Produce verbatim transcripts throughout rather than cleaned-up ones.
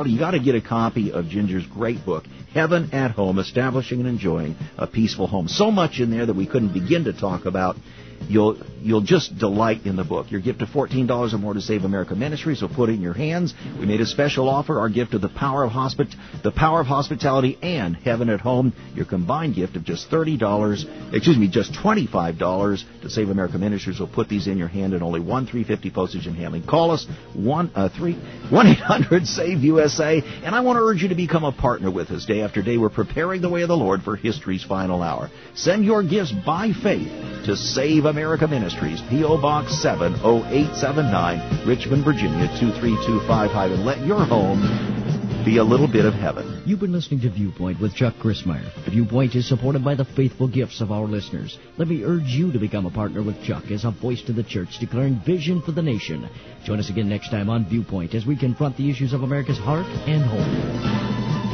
You got to get a copy of Ginger's great book, Heaven at Home, Establishing and Enjoying a Peaceful Home. So much in there that we couldn't begin to talk about. You'll you'll just delight in the book. Your gift of fourteen dollars or more to Save America Ministries will put it in your hands. We made a special offer, our gift of the Power of Hospit- the Power of Hospitality and Heaven at Home. Your combined gift of just thirty dollars, excuse me, just twenty-five dollars to Save America Ministries will put these in your hand at only one three fifty postage and handling. Call us one uh, three one eight hundred save U S A, and I want to urge you to become a partner with us. Day after day, we're preparing the way of the Lord for history's final hour. Send your gifts by faith to Save America Ministries, P O. Box seven oh eight seven nine, Richmond, Virginia two three two five five, and let your home be a little bit of heaven. You've been listening to Viewpoint with Chuck Crismier. Viewpoint is supported by the faithful gifts of our listeners. Let me urge you to become a partner with Chuck as a voice to the church declaring vision for the nation. Join us again next time on Viewpoint as we confront the issues of America's heart and home.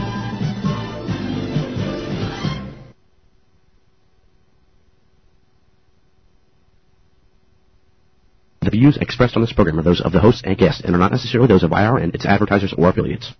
The views expressed on this program are those of the hosts and guests and are not necessarily those of I R and its advertisers or affiliates.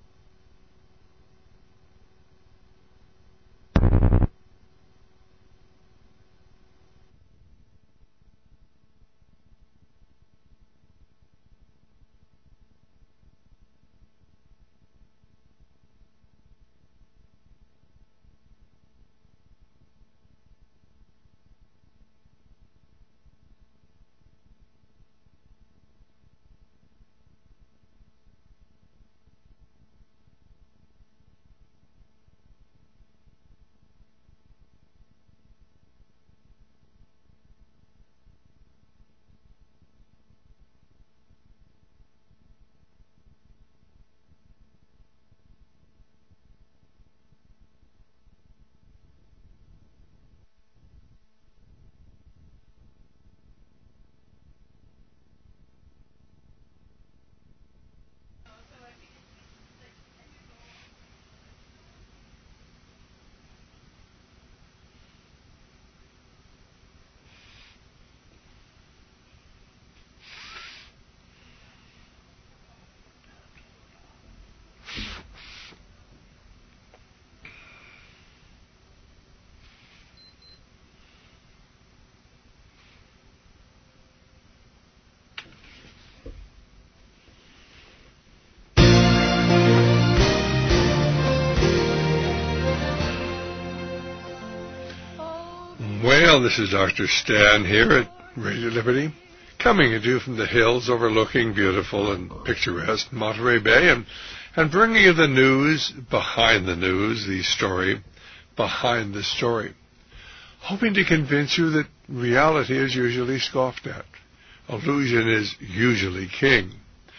Well, this is Doctor Stan here at Radio Liberty, coming at you from the hills overlooking beautiful and picturesque Monterey Bay, and, and bringing you the news behind the news, the story behind the story, hoping to convince you that reality is usually scoffed at. Illusion is usually king.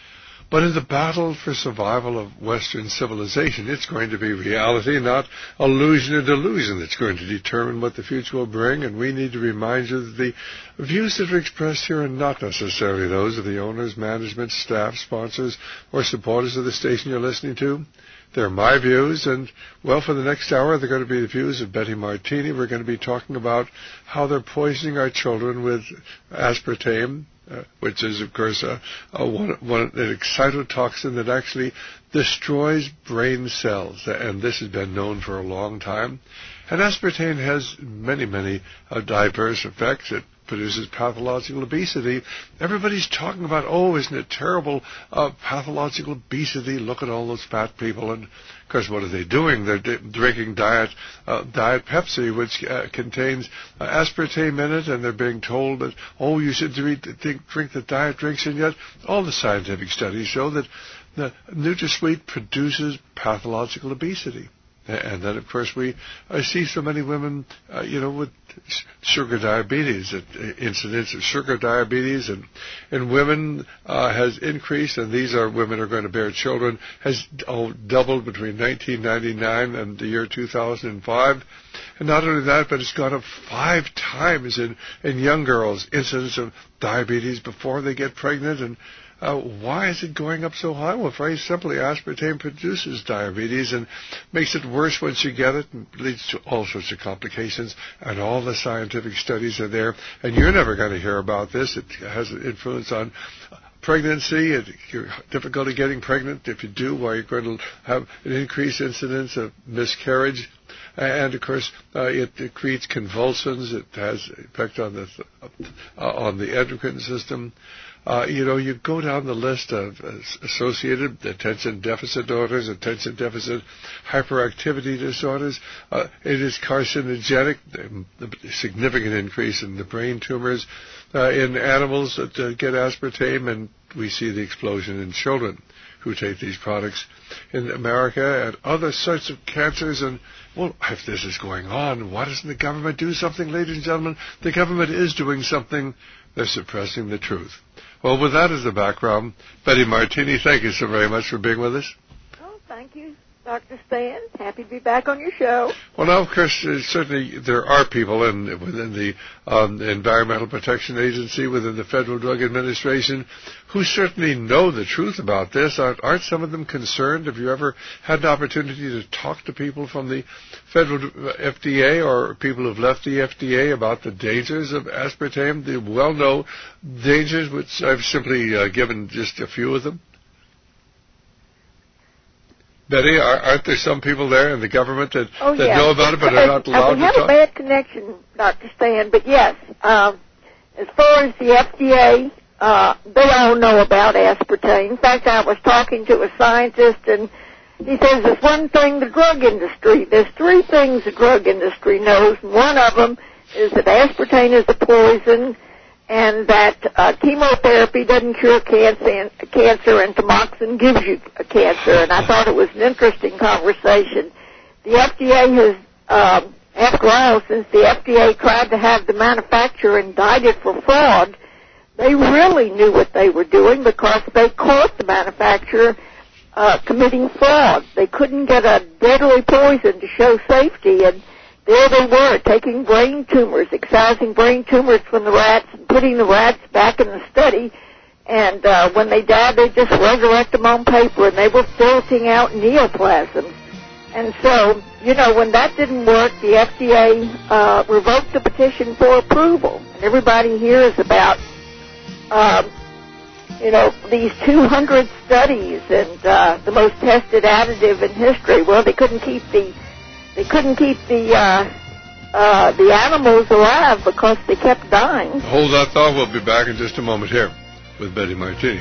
But in the battle for survival of Western civilization, it's going to be reality, not illusion or delusion, that's going to determine what the future will bring. And we need to remind you that the views that are expressed here are not necessarily those of the owners, management, staff, sponsors, or supporters of the station you're listening to. They're my views, and, well, for the next hour, they're going to be the views of Betty Martini. We're going to be talking about how they're poisoning our children with aspartame, Uh, which is, of course, a, a one, one, an excitotoxin that actually destroys brain cells, and this has been known for a long time. And aspartame has many, many uh, diverse effects. It produces pathological obesity. Everybody's talking about, oh, isn't it terrible, uh, pathological obesity, look at all those fat people. And, of course, what are they doing? They're d- drinking Diet uh, Diet Pepsi, which uh, contains uh, aspartame in it, and they're being told that, oh, you should drink, drink the diet drinks, and yet all the scientific studies show that the NutraSweet produces pathological obesity. And then, of course, we I see so many women, uh, you know, with sugar diabetes. Uh, incidence of sugar diabetes and in women uh, has increased, and these are women who are going to bear children, has oh, doubled between nineteen ninety-nine and the year two thousand five. And not only that, but it's gone up five times in, in young girls, incidence of diabetes before they get pregnant. And Uh, why is it going up so high? Well, very simply, aspartame produces diabetes and makes it worse once you get it, and leads to all sorts of complications, and all the scientific studies are there, and you're never going to hear about this. It has an influence on pregnancy, and you're difficulty getting pregnant. If you do, well, you're going to have an increased incidence of miscarriage. And, of course, uh, it, it creates convulsions. It has effect on the, uh, on the endocrine system. Uh, you know, you go down the list of uh, associated attention deficit disorders, attention deficit hyperactivity disorders. Uh, it is carcinogenic, a significant increase in the brain tumors uh, in animals that uh, get aspartame, and we see the explosion in children who take these products in America, and other sorts of cancers. And, well, if this is going on, why doesn't the government do something, ladies and gentlemen? The government is doing something. They're suppressing the truth. Well, with that as the background, Betty Martini, thank you so very much for being with us. Oh, thank you, Doctor Stan. Happy to be back on your show. Well, now, of course, uh, certainly there are people in, within the um, Environmental Protection Agency, within the Federal Drug Administration, who certainly know the truth about this. Aren't, aren't some of them concerned? Have you ever had an opportunity to talk to people from the Federal F D A or people who've left the F D A about the dangers of aspartame, the well-known dangers, which I've simply uh, given just a few of them? Betty, aren't there some people there in the government that, oh, that yes. know about it but are not allowed uh, we to have talk? a bad connection, Doctor Stan, but yes, um, as far as the F D A, uh, they all know about aspartame. In fact, I was talking to a scientist, and he says there's one thing the drug industry, there's three things the drug industry knows, and one of them is that aspartame is a poison, and that uh, chemotherapy doesn't cure cancer and, cancer, and tamoxifen gives you a cancer. And I thought it was an interesting conversation. The F D A has, um, after a while, since the F D A tried to have the manufacturer indicted for fraud, they really knew what they were doing because they caught the manufacturer uh, committing fraud. They couldn't get a deadly poison to show safety, and there they were, taking brain tumors, excising brain tumors from the rats and putting the rats back in the study. And uh, when they died, they just resurrect them on paper, and they were filtering out neoplasms. And so, you know, when that didn't work, the F D A uh, revoked the petition for approval. And everybody hears about, um, you know, these two hundred studies and uh, the most tested additive in history. Well, they couldn't keep the They couldn't keep the uh, uh, the animals alive because they kept dying. Hold that thought. We'll be back in just a moment here with Betty Martini.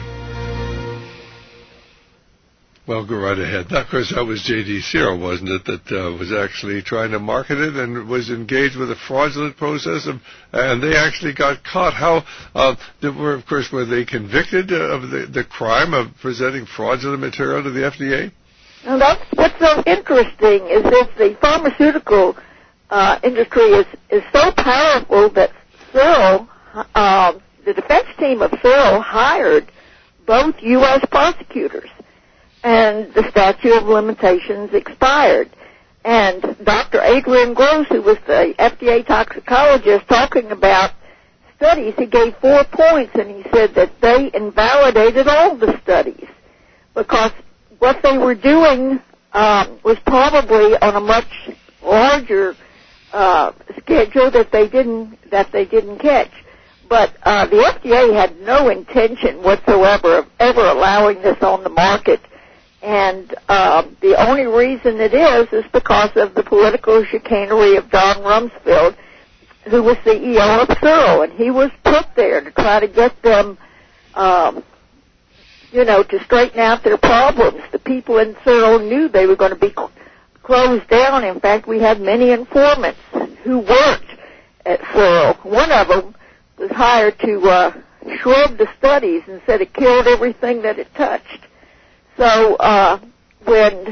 Well, go right ahead. Of course, that was J D. Searle, wasn't it, that uh, was actually trying to market it and was engaged with a fraudulent process, of, and they actually got caught. How, uh, they were, of course, were they convicted of the, the crime of presenting fraudulent material to the F D A? Now, that's what's so interesting is that the pharmaceutical uh, industry is, is so powerful that Searle, uh, the defense team of Searle hired both U S prosecutors, and the statute of limitations expired. And Doctor Adrian Gross, who was the F D A toxicologist, talking about studies, he gave four points, and he said that they invalidated all the studies because what they were doing um, was probably on a much larger uh, schedule that they didn't that they didn't catch. But uh, the F D A had no intention whatsoever of ever allowing this on the market, and uh, the only reason it is is because of the political chicanery of Don Rumsfeld, who was C E O of Searle, and he was put there to try to get them. Um, you know, to straighten out their problems. The people in Searle knew they were going to be cl- closed down. In fact, we had many informants who worked at Searle. One of them was hired to uh, shred the studies and said it killed everything that it touched. So uh, when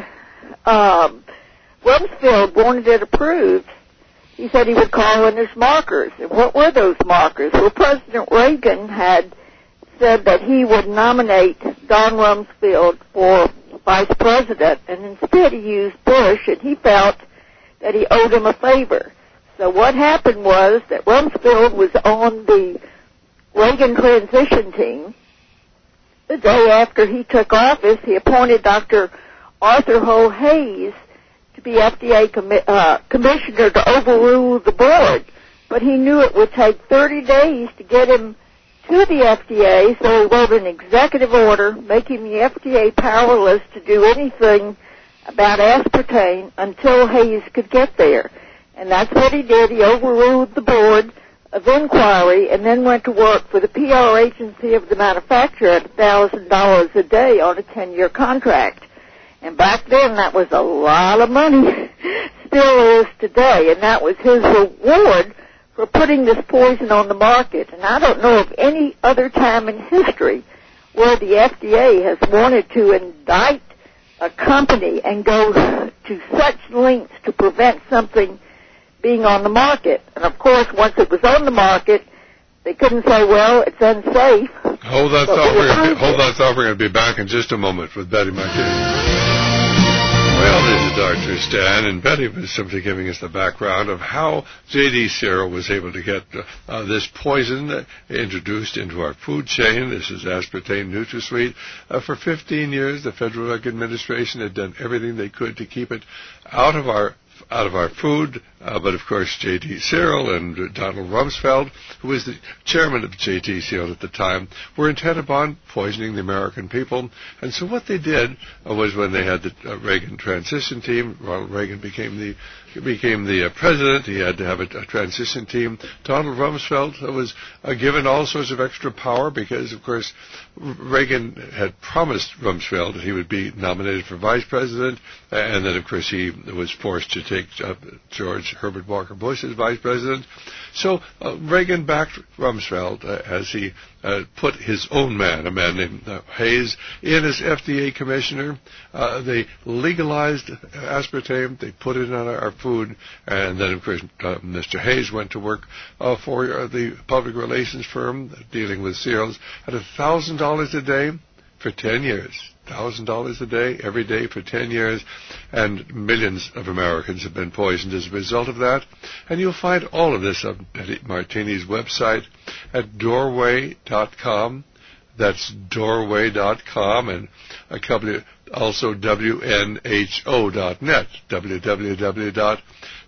um, Rumsfeld wanted it approved, he said he would call in his markers. And what were those markers? Well, President Reagan had said that he would nominate Don Rumsfeld for vice president, and instead he used Bush, and he felt that he owed him a favor. So what happened was that Rumsfeld was on the Reagan transition team. The day after he took office, he appointed Doctor Arthur Ho Hayes to be F D A commi- uh, commissioner to overrule the board, but he knew it would take thirty days to get him to the F D A, so he wrote an executive order making the F D A powerless to do anything about aspartame until Hayes could get there. And that's what he did. He overruled the board of inquiry and then went to work for the P R agency of the manufacturer at one thousand dollars a day on a ten-year contract. And back then, that was a lot of money. Still is today. And that was his reward for putting this poison on the market. And I don't know of any other time in history where the F D A has wanted to indict a company and go to such lengths to prevent something being on the market. And, of course, once it was on the market, they couldn't say, well, it's unsafe. Hold that thought. We're gonna be, hold that thought. We're going to be back in just a moment with Betty Martinez. Well, this is Doctor Stan, and Betty was simply giving us the background of how J D. Searle was able to get uh, uh, this poison uh, introduced into our food chain. This is aspartame NutraSweet. Uh, for fifteen years, the Federal Drug Administration had done everything they could to keep it out of our out of our food, uh, but of course J D. Searle and uh, Donald Rumsfeld, who was the chairman of J D. Searle at the time, were intent upon poisoning the American people. And so what they did uh, was when they had the uh, Reagan transition team, Ronald Reagan became the became the uh, president, he had to have a, a transition team. Donald Rumsfeld uh, was uh, given all sorts of extra power because, of course, Reagan had promised Rumsfeld that he would be nominated for vice president, and then, of course, he was forced to take uh, George Herbert Walker Bush as vice president. So uh, Reagan backed Rumsfeld uh, as he uh, put his own man, a man named uh, Hayes, in as F D A commissioner. Uh, they legalized aspartame. They put it on our food. And then, of course, uh, Mister Hayes went to work uh, for uh, the public relations firm dealing with Searles at one thousand dollars a day for ten years. one thousand dollars a day, every day for ten years, and millions of Americans have been poisoned as a result of that. And you'll find all of this on Betty Martini's website at doorway dot com. That's doorway dot com, and a couple of, also W N H O dot net, w w w dot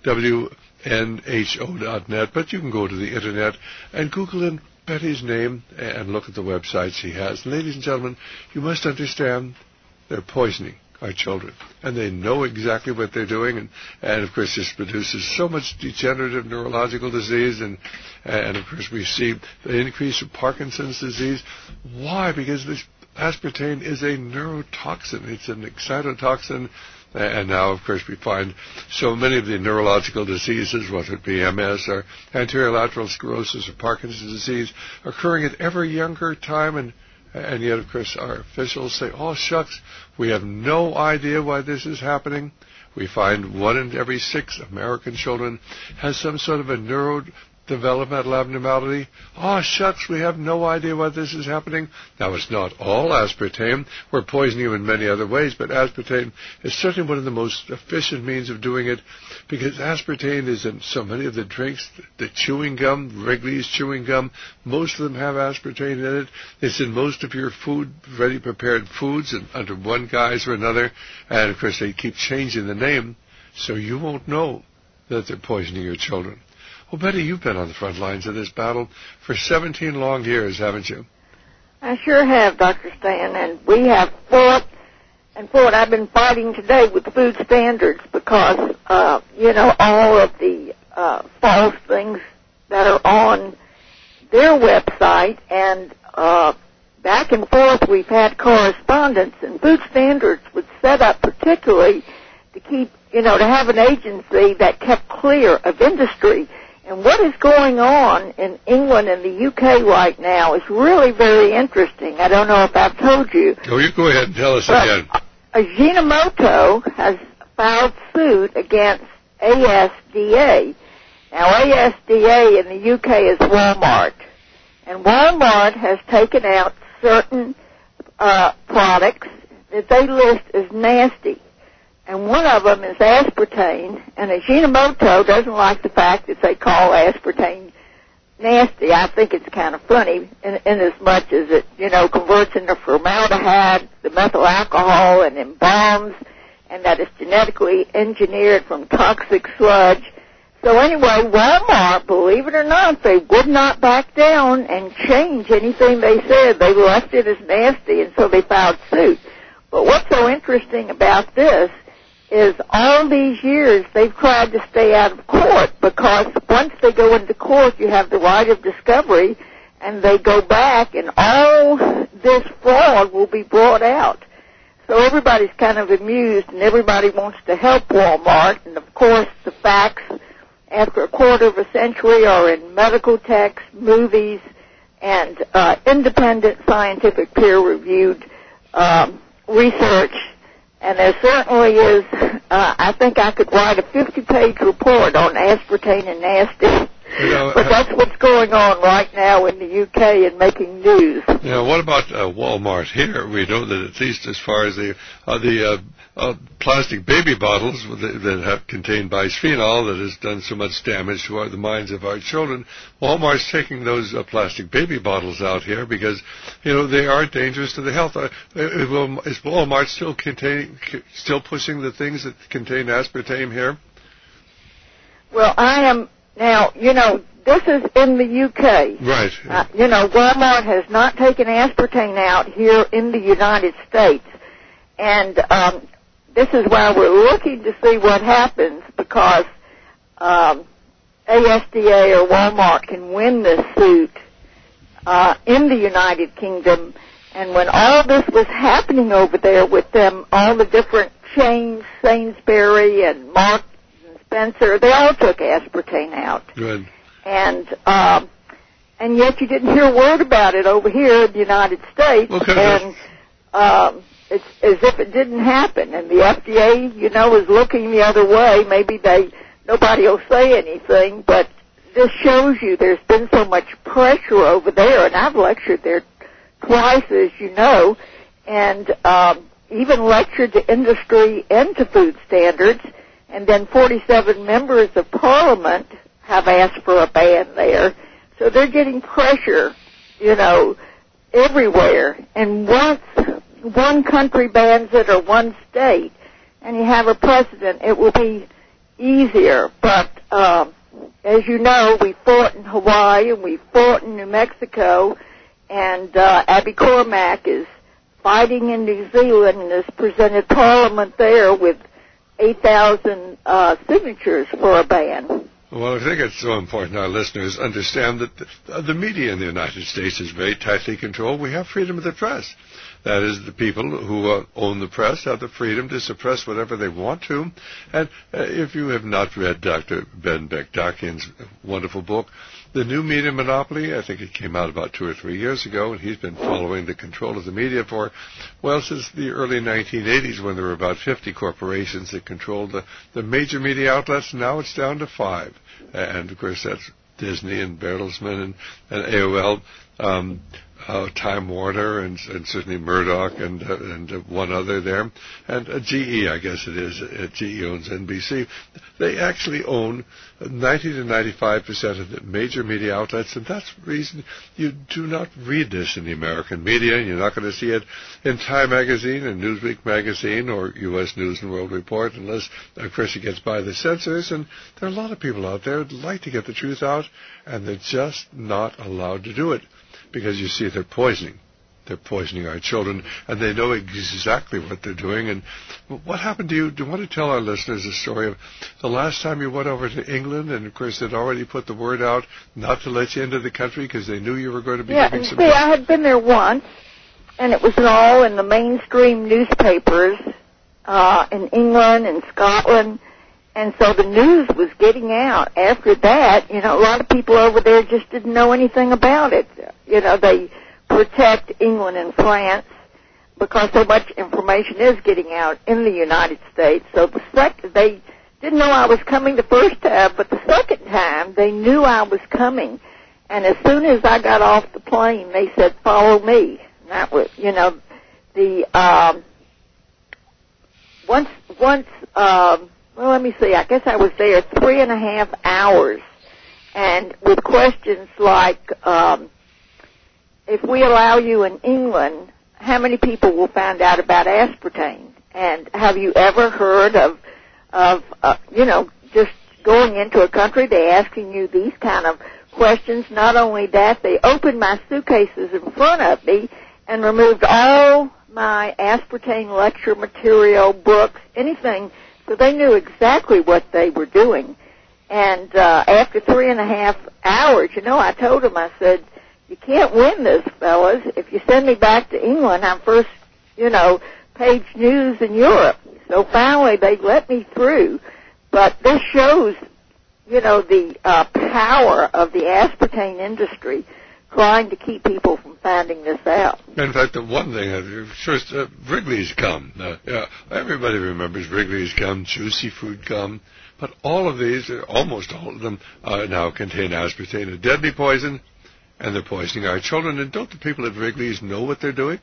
w n h o dot net. But you can go to the Internet and Google in Betty's name and look at the websites she has. Ladies and gentlemen, you must understand they're poisoning our children, and they know exactly what they're doing, and, and of course this produces so much degenerative neurological disease, and, and of course we see the increase of Parkinson's disease. Why? Because this aspartame is a neurotoxin. It's an excitotoxin. And now, of course, we find so many of the neurological diseases, whether it be M S or anterior lateral sclerosis or Parkinson's disease, occurring at every younger time. And, and yet, of course, our officials say, oh, shucks, we have no idea why this is happening. We find one in every six American children has some sort of a neurodevelopmental abnormality. Oh, shucks, we have no idea why this is happening. Now, it's not all aspartame. We're poisoning them in many other ways, but aspartame is certainly one of the most efficient means of doing it, because aspartame is in so many of the drinks. The chewing gum, Wrigley's chewing gum, most of them have aspartame in it. It's in most of your food, ready prepared foods, and under one guise or another. And, of course, they keep changing the name, so you won't know that they're poisoning your children. Well, Betty, you've been on the front lines of this battle for seventeen long years, haven't you? I sure have, Doctor Stan, and we have fought and fought. I've been fighting today with food standards because, uh, you know, all of the uh, false things that are on their website, and uh, back and forth we've had correspondence, and food standards was set up particularly to keep, you know, to have an agency that kept clear of industry. And what is going on in England and the U K right now is really very interesting. I don't know if I've told you. Oh, you go ahead and tell us but again. Ajinomoto has filed suit against A S D A. Now, A S D A in the U K is Walmart. And Walmart has taken out certain uh, products that they list as nasty. And one of them is aspartame, and Ajinomoto doesn't like the fact that they call aspartame nasty. I think it's kind of funny in, in as much as it, you know, converts into formaldehyde, the methyl alcohol, and embalms, and that it's genetically engineered from toxic sludge. So So anyway, Walmart, believe it or not, they would not back down and change anything they said. They left it as nasty, and so they filed suit. But what's so interesting about this is all these years they've tried to stay out of court, because once they go into court, you have the right of discovery, and they go back, and all this fraud will be brought out. So everybody's kind of amused, and everybody wants to help Walmart, and of course the facts after a quarter of a century are in medical texts, movies, and uh, independent scientific peer-reviewed um, research. And there certainly is, uh, I think I could write a fifty-page report on aspartame and nasty. You know, but that's what's going on right now in the U K and making news. You know, what about uh, Walmart here? We know that at least as far as the uh, the uh, uh, plastic baby bottles that, that have contained bisphenol that has done so much damage to our, the minds of our children, Walmart's taking those uh, plastic baby bottles out here because, you know, they are dangerous to the health. Uh, is Walmart still containing, still pushing the things that contain aspartame here? Well, I am... Now, you know, this is in the U K. Right. Uh, you know, Walmart has not taken aspartame out here in the United States. And um, this is why we're looking to see what happens, because um, A S D A or Walmart can win this suit uh, in the United Kingdom. And when all this was happening over there with them, all the different chains, Sainsbury and Marks, Spencer, they all took aspartame out. Good. And um, and yet you didn't hear a word about it over here in the United States. Okay. And um, it's as if it didn't happen. And the F D A, you know, is looking the other way. Maybe they nobody will say anything, but this shows you there's been so much pressure over there. And I've lectured there twice, as you know, and um, even lectured to industry and to food standards. And then forty-seven members of Parliament have asked for a ban there. So they're getting pressure, you know, everywhere. And once one country bans it or one state, and you have a precedent, it will be easier. But um, as you know, we fought in Hawaii and we fought in New Mexico, and uh, Abby Cormack is fighting in New Zealand and has presented Parliament there with eight thousand uh, signatures for a ban. Well, I think it's so important our listeners understand that the, the media in the United States is very tightly controlled. We have freedom of the press. That is, the people who uh, own the press have the freedom to suppress whatever they want to. And uh, if you have not read Doctor Ben Bekdakian's wonderful book, The New Media Monopoly, I think it came out about two or three years ago, and he's been following the control of the media for, well, since the early nineteen eighties, when there were about fifty corporations that controlled the, the major media outlets. Now it's down to five. And, of course, that's Disney and Bertelsmann and, and A O L, um, uh, Time Warner, and, and certainly Murdoch, and uh, and uh, one other there, and uh, G E, I guess it is. Uh, G E owns N B C. They actually own ninety to ninety-five percent of the major media outlets, and that's the reason you do not read this in the American media, and you're not going to see it in Time Magazine and Newsweek Magazine or U S News and World Report, unless, of course, it gets by the censors. And there are a lot of people out there who'd like to get the truth out, and they're just not allowed to do it. Because, you see, they're poisoning. They're poisoning our children, and they know exactly what they're doing. And what happened to you? Do you want to tell our listeners a story of the last time you went over to England, and, of course, they'd already put the word out not to let you into the country because they knew you were going to be yeah, giving and some... see, I had been there once, and it was all in the mainstream newspapers uh, in England and Scotland. And so the news was getting out. After that, you know, a lot of people over there just didn't know anything about it. You know, they protect England and France because so much information is getting out in the United States. So the second, they didn't know I was coming the first time, but the second time they knew I was coming. And as soon as I got off the plane, they said, "Follow me." And that was, you know, the um, once once. Um, Well, let me see. I guess I was there three and a half hours, and with questions like, um, if we allow you in England, how many people will find out about aspartame? And have you ever heard of, of uh, you know, just going into a country, they're asking you these kind of questions. Not only that, they opened my suitcases in front of me and removed all my aspartame lecture material, books, anything, so they knew exactly what they were doing. And uh, after three and a half hours, you know, I told them, I said, you can't win this, fellas. If you send me back to England, I'm first, you know, page news in Europe. So finally they let me through. But this shows, you know, the uh, power of the aspartame industry trying to keep people from finding this out. In fact, the one thing, uh, first, uh, Wrigley's gum. Uh, yeah, everybody remembers Wrigley's gum, Juicy Fruit gum. But all of these, almost all of them, uh, now contain aspartame, a deadly poison, and they're poisoning our children. And don't the people at Wrigley's know what they're doing?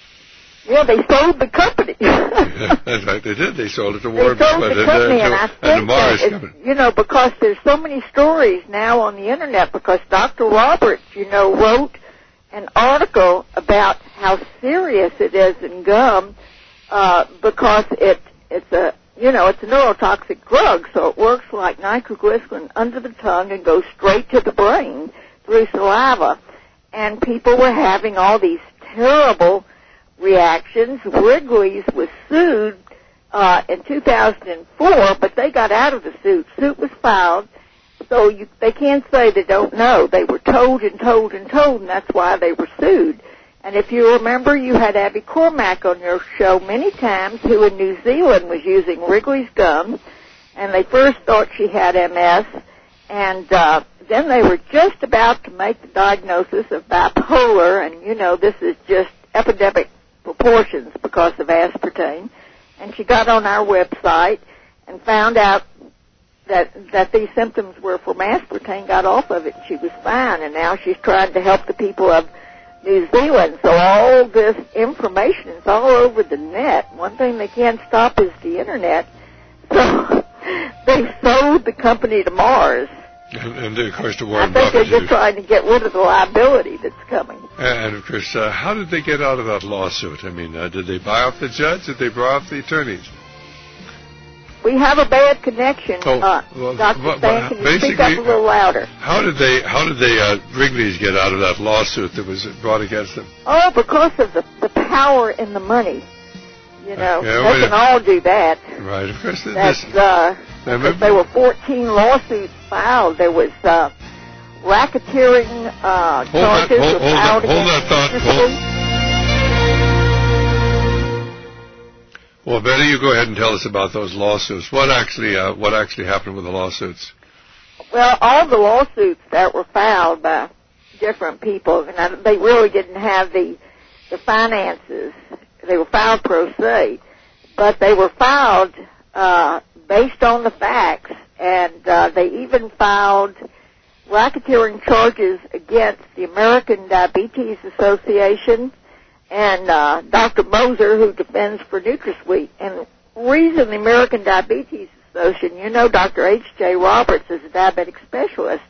Yeah, they sold the company. Yeah, that's right, they did. They sold it to Warren Buffett and, and, uh, and I to, think and the Mars that company. You know, because there's so many stories now on the Internet, because Doctor Roberts, you know, wrote an article about how serious it is in gum, uh, because it it's a you know it's a neurotoxic drug, so it works like nitroglycerin under the tongue and goes straight to the brain through saliva, and people were having all these terrible reactions. Wrigley's was sued uh, in two thousand four, but they got out of the suit. Suit was filed, so you, they can't say they don't know. They were told and told and told, and that's why they were sued. And if you remember, you had Abby Cormack on your show many times, who in New Zealand was using Wrigley's gum, and they first thought she had M S, and uh, then they were just about to make the diagnosis of bipolar, and, you know, this is just epidemic proportions because of aspartame. And she got on our website and found out that that these symptoms were from aspartame, got off of it, and she was fine. And now she's trying to help the people of New Zealand. So all this information is all over the net. One thing they can't stop is the Internet. So they sold the company to Mars. And, and of course, to Warren I think Buffett. they're just trying to get rid of the liability that's coming. And of course, uh, how did they get out of that lawsuit? I mean, uh, did they buy off the judge? Did they buy off the attorneys? We have a bad connection. Oh, uh, well, Doctor but, Stan, but can you speak up a little louder? How did they? How did they? Uh, Wrigley's get out of that lawsuit that was brought against them? Oh, because of the the power and the money. You know, Uh, yeah, they well, can all do that. Right. Of course, this. That's, uh, because there were fourteen lawsuits filed. There was uh, racketeering uh, hold that, charges hold, hold filed that, hold against that thought. industry. Well, Betty, you go ahead and tell us about those lawsuits. What actually, uh, what actually happened with the lawsuits? Well, all the lawsuits that were filed by different people, and I, they really didn't have the the finances. They were filed pro se, but they were filed uh, based on the facts, and uh, they even filed racketeering charges against the American Diabetes Association and uh, Doctor Moser, who defends for NutraSweet. And the reason the American Diabetes Association, you know, Doctor H J Roberts is a diabetic specialist,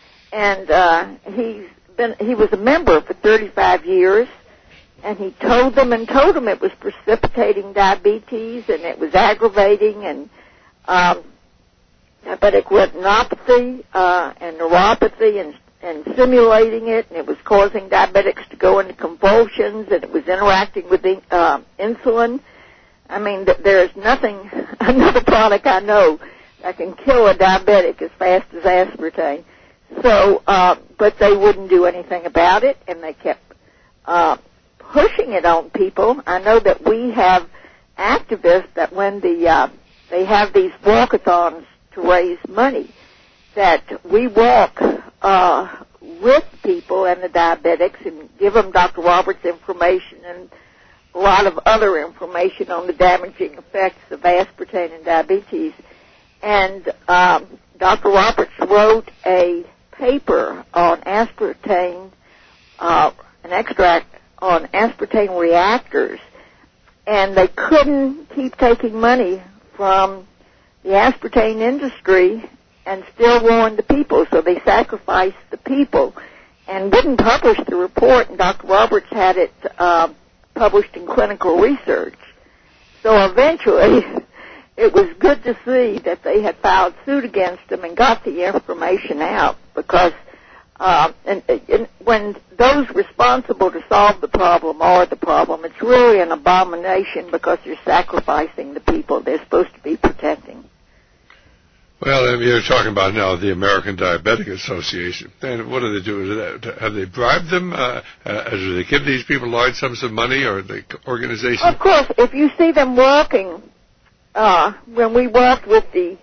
and uh, he's been he was a member for thirty-five years. And he told them and told them it was precipitating diabetes and it was aggravating and um, diabetic retinopathy uh, and neuropathy and, and simulating it, and it was causing diabetics to go into convulsions, and it was interacting with the, uh, insulin. I mean, th- there is nothing, another product I know that can kill a diabetic as fast as aspartame. So, uh, but they wouldn't do anything about it, and they kept uh, pushing it on people. I know that we have activists that when the uh, they have these walkathons to raise money, that we walk uh, with people and the diabetics and give them Doctor Roberts information and a lot of other information on the damaging effects of aspartame and diabetes. And um, Doctor Roberts wrote a paper on aspartame, uh, an extract on aspartame reactors, and they couldn't keep taking money from the aspartame industry and still warn the people, so they sacrificed the people and didn't publish the report, and Doctor Roberts had it uh, published in Clinical Research. So eventually, it was good to see that they had filed suit against them and got the information out, because uh, and, and when those responsible to solve the problem are the problem, it's really an abomination, because you're sacrificing the people they're supposed to be protecting. Well, you're talking about now the American Diabetic Association. And what do they do with that? Have they bribed them? Uh, uh, do they give these people large sums of money, or the organization? Of course, if you see them walking, uh, when we walked with the,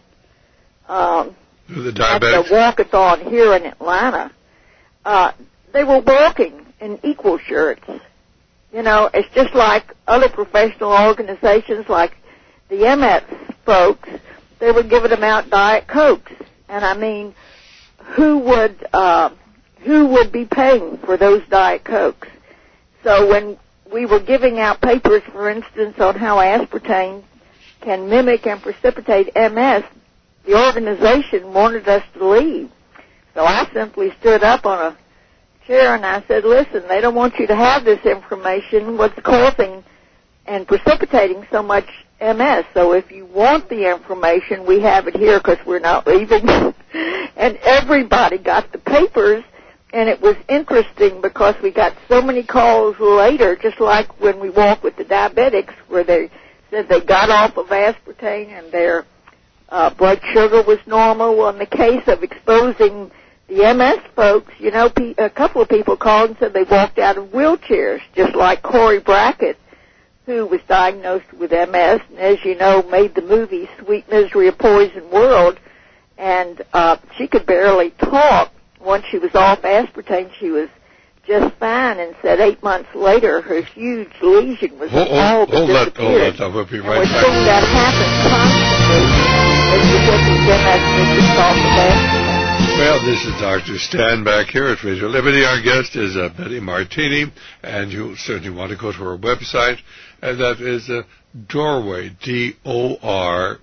um, the at diabetics? the walkathon here in Atlanta, uh, they were walking in equal shirts. You know, it's just like other professional organizations like the M S folks. They were giving them out Diet Cokes, and I mean, who would uh, who would be paying for those Diet Cokes? So when we were giving out papers, for instance, on how aspartame can mimic and precipitate M S, the organization wanted us to leave. So I simply stood up on a chair and I said, "Listen, they don't want you to have this information. What's causing and precipitating so much M S. So if you want the information, we have it here, because we're not leaving." And everybody got the papers, and it was interesting because we got so many calls later, just like when we walked with the diabetics, where they said they got off of aspartame and their uh, blood sugar was normal. Well, in the case of exposing the M S folks, you know, pe- a couple of people called and said they walked out of wheelchairs, just like Corey Brackett, who was diagnosed with M S, and as you know, made the movie Sweet Misery of Poison World, and uh, she could barely talk. Once she was off aspartame, she was just fine, and said eight months later, her huge lesion was hold, all but hold that, hold disappeared. that, we'll be and right we're back. seeing that happen constantly as we get these M S patients off of aspartame. Well, this is Doctor Stan back here at Radio Liberty. Our guest is uh, Betty Martini, and you certainly want to go to her website, and that is uh, Dorway, D O R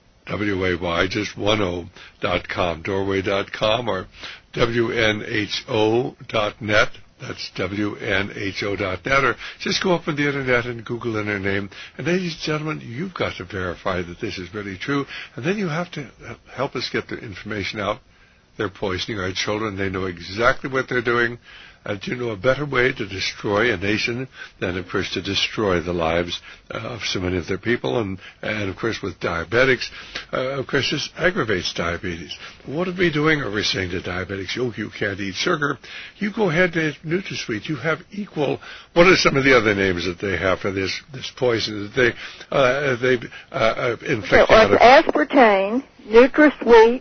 W A Y, just one O, dot com, dorway dot com, or W N H O dot net. That's W N H O dot net, or just go up on the internet and Google in her name. And ladies and gentlemen, you've got to verify that this is really true, and then you have to help us get the information out. They're poisoning our children. They know exactly what they're doing. And you know a better way to destroy a nation than, of course, to destroy the lives uh, of so many of their people. And, and of course, with diabetics, uh, of course, this aggravates diabetes. What are we doing? Are we saying to diabetics, oh, you can't eat sugar? You go ahead and eat NutraSweet. You have equal. What are some of the other names that they have for this this poison that they uh, they uh, inflict? Well, it's aspartame, NutraSweet,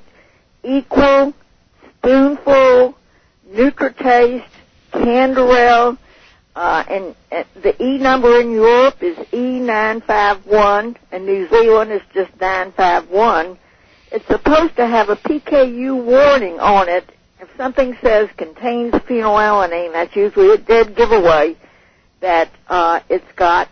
Equal, Spoonful, NutriTaste, Canderel, uh, and, and the E number in Europe is E nine five one, and New Zealand is just nine five one. It's supposed to have a P K U warning on it. If something says contains phenylalanine, that's usually a dead giveaway that uh, it's got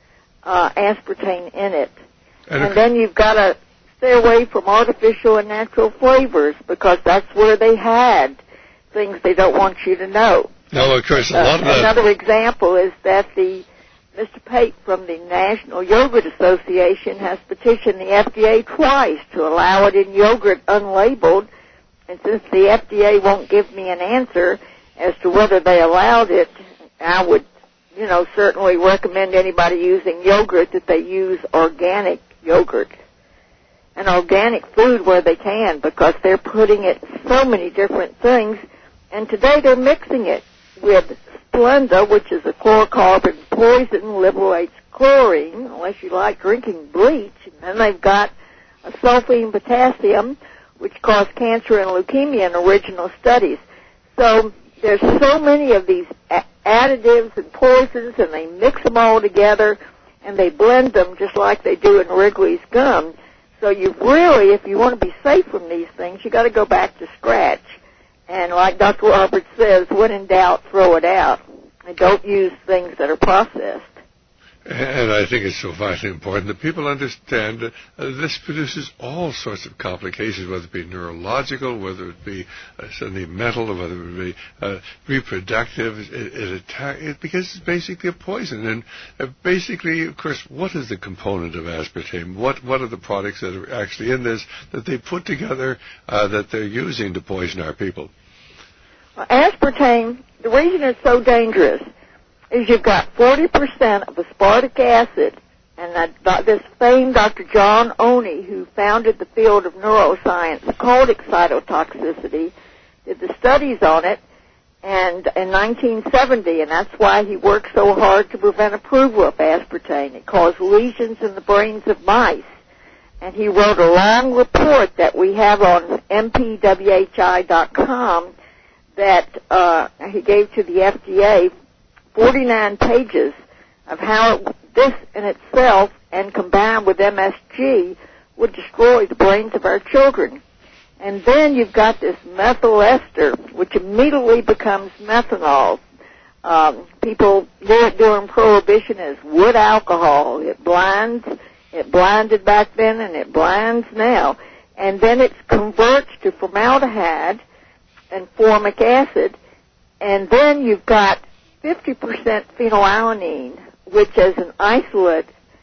uh, aspartame in it. And, and then you've got to stay away from artificial and natural flavors, because that's where they had things they don't want you to know. No, of course, a lot uh, of that. Another example is that the Mister Pate from the National Yogurt Association has petitioned the F D A twice to allow it in yogurt unlabeled, and since the F D A won't give me an answer as to whether they allowed it, I would, you know, certainly recommend anybody using yogurt that they use organic yogurt and organic food where they can, because they're putting it so many different things. And today they're mixing it with Splenda, which is a chlorocarbon poison, liberates chlorine, unless you like drinking bleach. And then they've got a sulfate potassium, which cause cancer and leukemia in original studies. So there's so many of these a- additives and poisons, and they mix them all together, and they blend them just like they do in Wrigley's gum. So you really, if you want to be safe from these things, you got to go back to scratch. And like Doctor Roberts says, when in doubt, throw it out. And don't use things that are processed. And I think it's so vitally important that people understand that uh, this produces all sorts of complications, whether it be neurological, whether it be uh, suddenly mental, or whether it be uh, reproductive. It, it attack it because it's basically a poison. And uh, basically, of course, what is the component of aspartame? What what are the products that are actually in this that they put together uh, that they're using to poison our people? Well, aspartame, the reason it's so dangerous is you've got forty percent of aspartic acid, and that, this famed Doctor John Oney, who founded the field of neuroscience called excitotoxicity, did the studies on it and in nineteen seventy, and that's why he worked so hard to prevent approval of aspartame. It caused lesions in the brains of mice, and he wrote a long report that we have on M P W H I dot com that uh, he gave to the F D A, forty-nine pages of how it, this in itself and combined with M S G would destroy the brains of our children. And then you've got this methyl ester, which immediately becomes methanol. Um, people knew it during Prohibition as wood alcohol. It blinds. It blinded back then, and it blinds now. And then it converts to formaldehyde and formic acid. And then you've got fifty percent phenylalanine, which as an isolate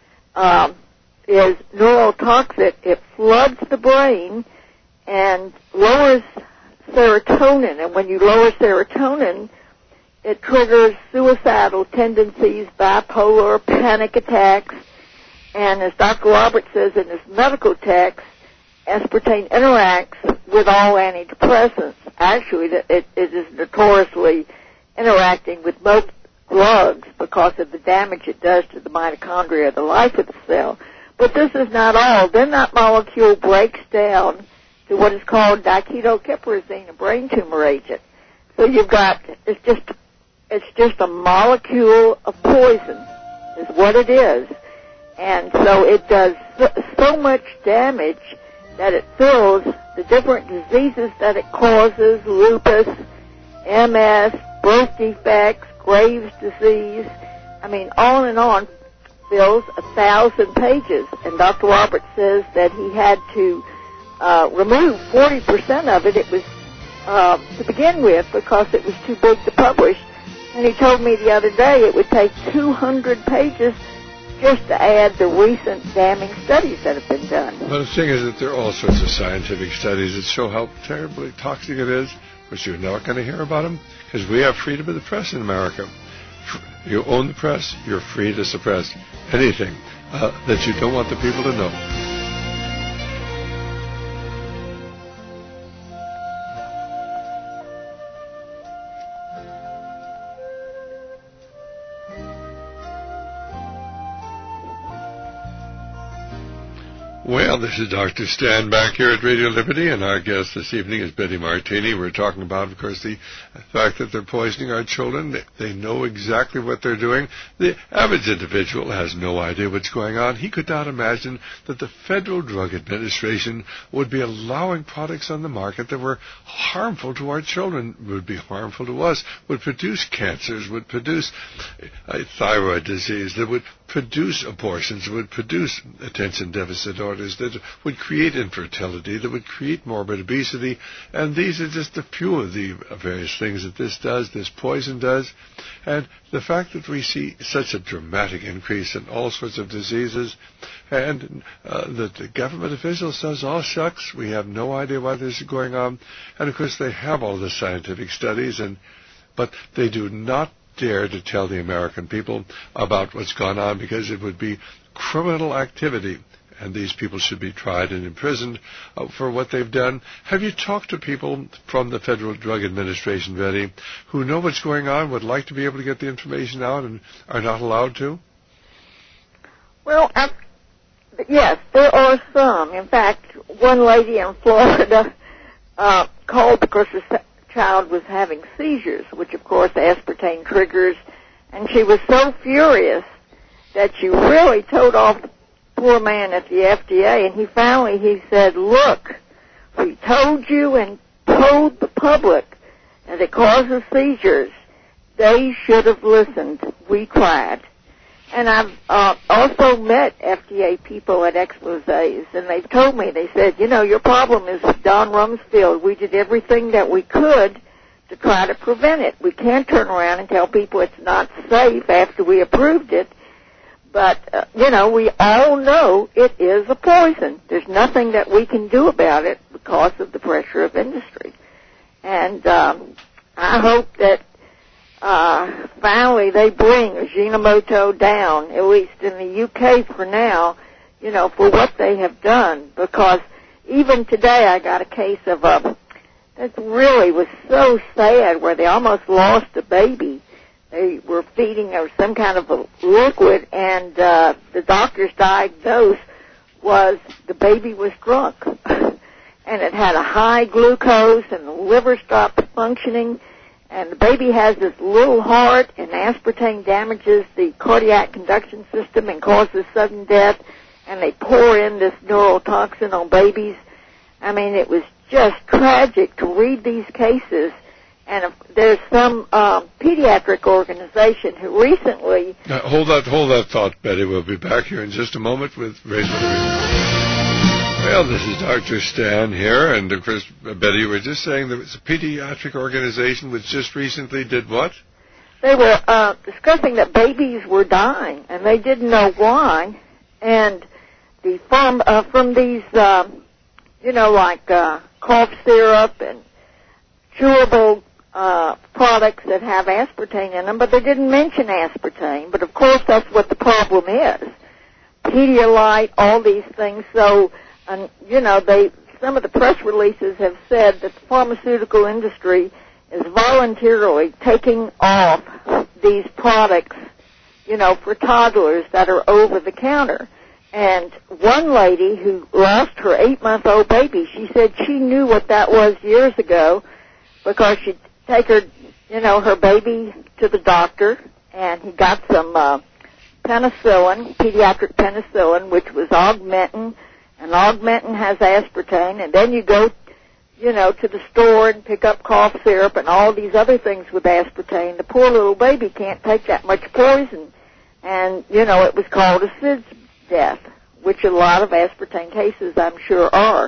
um, is neurotoxic. It floods the brain and lowers serotonin. And when you lower serotonin, it triggers suicidal tendencies, bipolar, panic attacks. And as Doctor Roberts says in his medical text, aspartame interacts with all antidepressants. Actually, it, it is notoriously interacting with most drugs because of the damage it does to the mitochondria, the life of the cell. But this is not all. Then that molecule breaks down to what is called diketopiperazine, a brain tumor agent. So you've got, it's just, it's just a molecule of poison is what it is. And so it does so much damage that it fills the different diseases that it causes, lupus, M S, birth defects, Graves' disease, I mean, on and on, fills a thousand pages. And Doctor Roberts says that he had to uh, remove forty percent of it. It was uh, to begin with because it was too big to publish. And he told me the other day it would take two hundred pages just to add the recent damning studies that have been done. Well, the thing is that there are all sorts of scientific studies that show how terribly toxic it is, but you're not going to hear about them because we have freedom of the press in America. You own the press, you're free to suppress anything uh, that you don't want the people to know. Well, this is Doctor Stan back here at Radio Liberty, and our guest this evening is Betty Martini. We're talking about, of course, the fact that they're poisoning our children. They, they know exactly what they're doing. The average individual has no idea what's going on. He could not imagine that the Federal Drug Administration would be allowing products on the market that were harmful to our children, would be harmful to us, would produce cancers, would produce uh, thyroid disease, that would produce abortions, would produce attention deficit disorders, that would create infertility, that would create morbid obesity, and these are just a few of the various things that this does, this poison does. And the fact that we see such a dramatic increase in all sorts of diseases, and uh, that the government officials says, oh shucks, we have no idea why this is going on, and of course they have all the scientific studies, and but they do not dare to tell the American people about what's gone on because it would be criminal activity, and these people should be tried and imprisoned uh, for what they've done. Have you talked to people from the Federal Drug Administration, Betty, who know what's going on, would like to be able to get the information out and are not allowed to? Well, uh, yes, there are some. In fact, one lady in Florida uh, called because her child was having seizures, which of course aspartame triggers, and she was so furious that she really told off the poor man at the F D A, and he finally, he said, look, we told you and told the public that it causes seizures. They should have listened. We cried. And I've uh, also met F D A people at exposés, and they've told me, they said, you know, your problem is with Don Rumsfeld. We did everything that we could to try to prevent it. We can't turn around and tell people it's not safe after we approved it. But, uh, you know, we all know it is a poison. There's nothing that we can do about it because of the pressure of industry. And um, I hope that uh, finally they bring Ajinomoto down, at least in the U K for now, you know, for what they have done. Because even today I got a case of a, that really was so sad, where they almost lost a baby. They were feeding her some kind of a liquid, and uh, the doctor's diagnosis was the baby was drunk. And it had a high glucose, and the liver stopped functioning, and the baby has this little heart, and aspartame damages the cardiac conduction system and causes sudden death, and they pour in this neurotoxin on babies. I mean, it was just tragic to read these cases. And there's some um, pediatric organization who recently... Now, hold that hold that thought, Betty. We'll be back here in just a moment with Ray Liberty. Well, this is Doctor Stan here, and of course, Betty, you were just saying there was a pediatric organization which just recently did what? They were uh, discussing that babies were dying, and they didn't know why. And the from, uh, from these, uh, you know, like uh, cough syrup and chewable Uh, products that have aspartame in them, but they didn't mention aspartame. But, of course, that's what the problem is. Pedialyte, all these things. So, um, you know, they some of the press releases have said that the pharmaceutical industry is voluntarily taking off these products, you know, for toddlers that are over the counter. And one lady who lost her eight-month-old baby, she said she knew what that was years ago, because she'd take her, you know, her baby to the doctor, and he got some uh, penicillin, pediatric penicillin, which was Augmentin, and Augmentin has aspartame, and then you go, you know, to the store and pick up cough syrup and all these other things with aspartame. The poor little baby can't take that much poison, and, you know, it was called a S I D S death, which a lot of aspartame cases, I'm sure, are.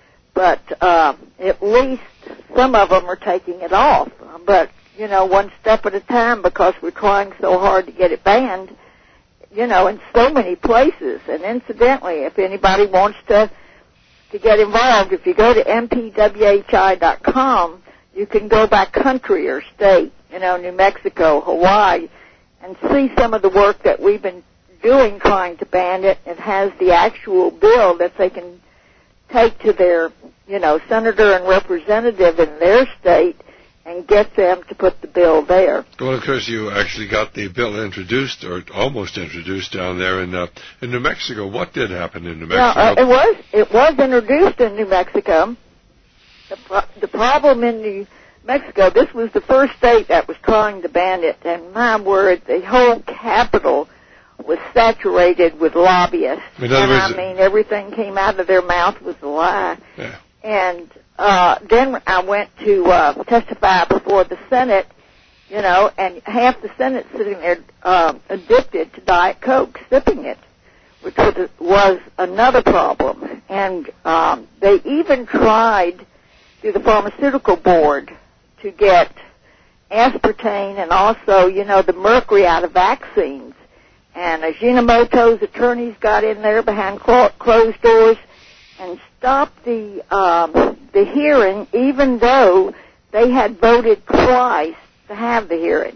But uh, at least some of them are taking it off. But, you know, one step at a time, because we're trying so hard to get it banned, you know, in so many places. And incidentally, if anybody wants to to get involved, if you go to m p w h i dot com, you can go by country or state, you know, New Mexico, Hawaii, and see some of the work that we've been doing trying to ban it. It has the actual bill that they can take to their, you know, senator and representative in their state and get them to put the bill there. Well, of course, you actually got the bill introduced, or almost introduced, down there in uh, in New Mexico. What did happen in New Mexico? Yeah, uh, it was it was introduced in New Mexico. The, pro- the problem in New Mexico, this was the first state that was trying to ban it, and my word, the whole capital was saturated with lobbyists. In other and words, I mean, everything came out of their mouth was a lie. Yeah. And uh, then I went to uh, testify before the Senate, you know, and half the Senate sitting there uh, addicted to Diet Coke, sipping it, which was, was another problem. And um, they even tried through the pharmaceutical board to get aspartame and also, you know, the mercury out of vaccines. And Ajinomoto's attorneys got in there behind closed doors and stopped the um, the hearing, even though they had voted twice to have the hearing.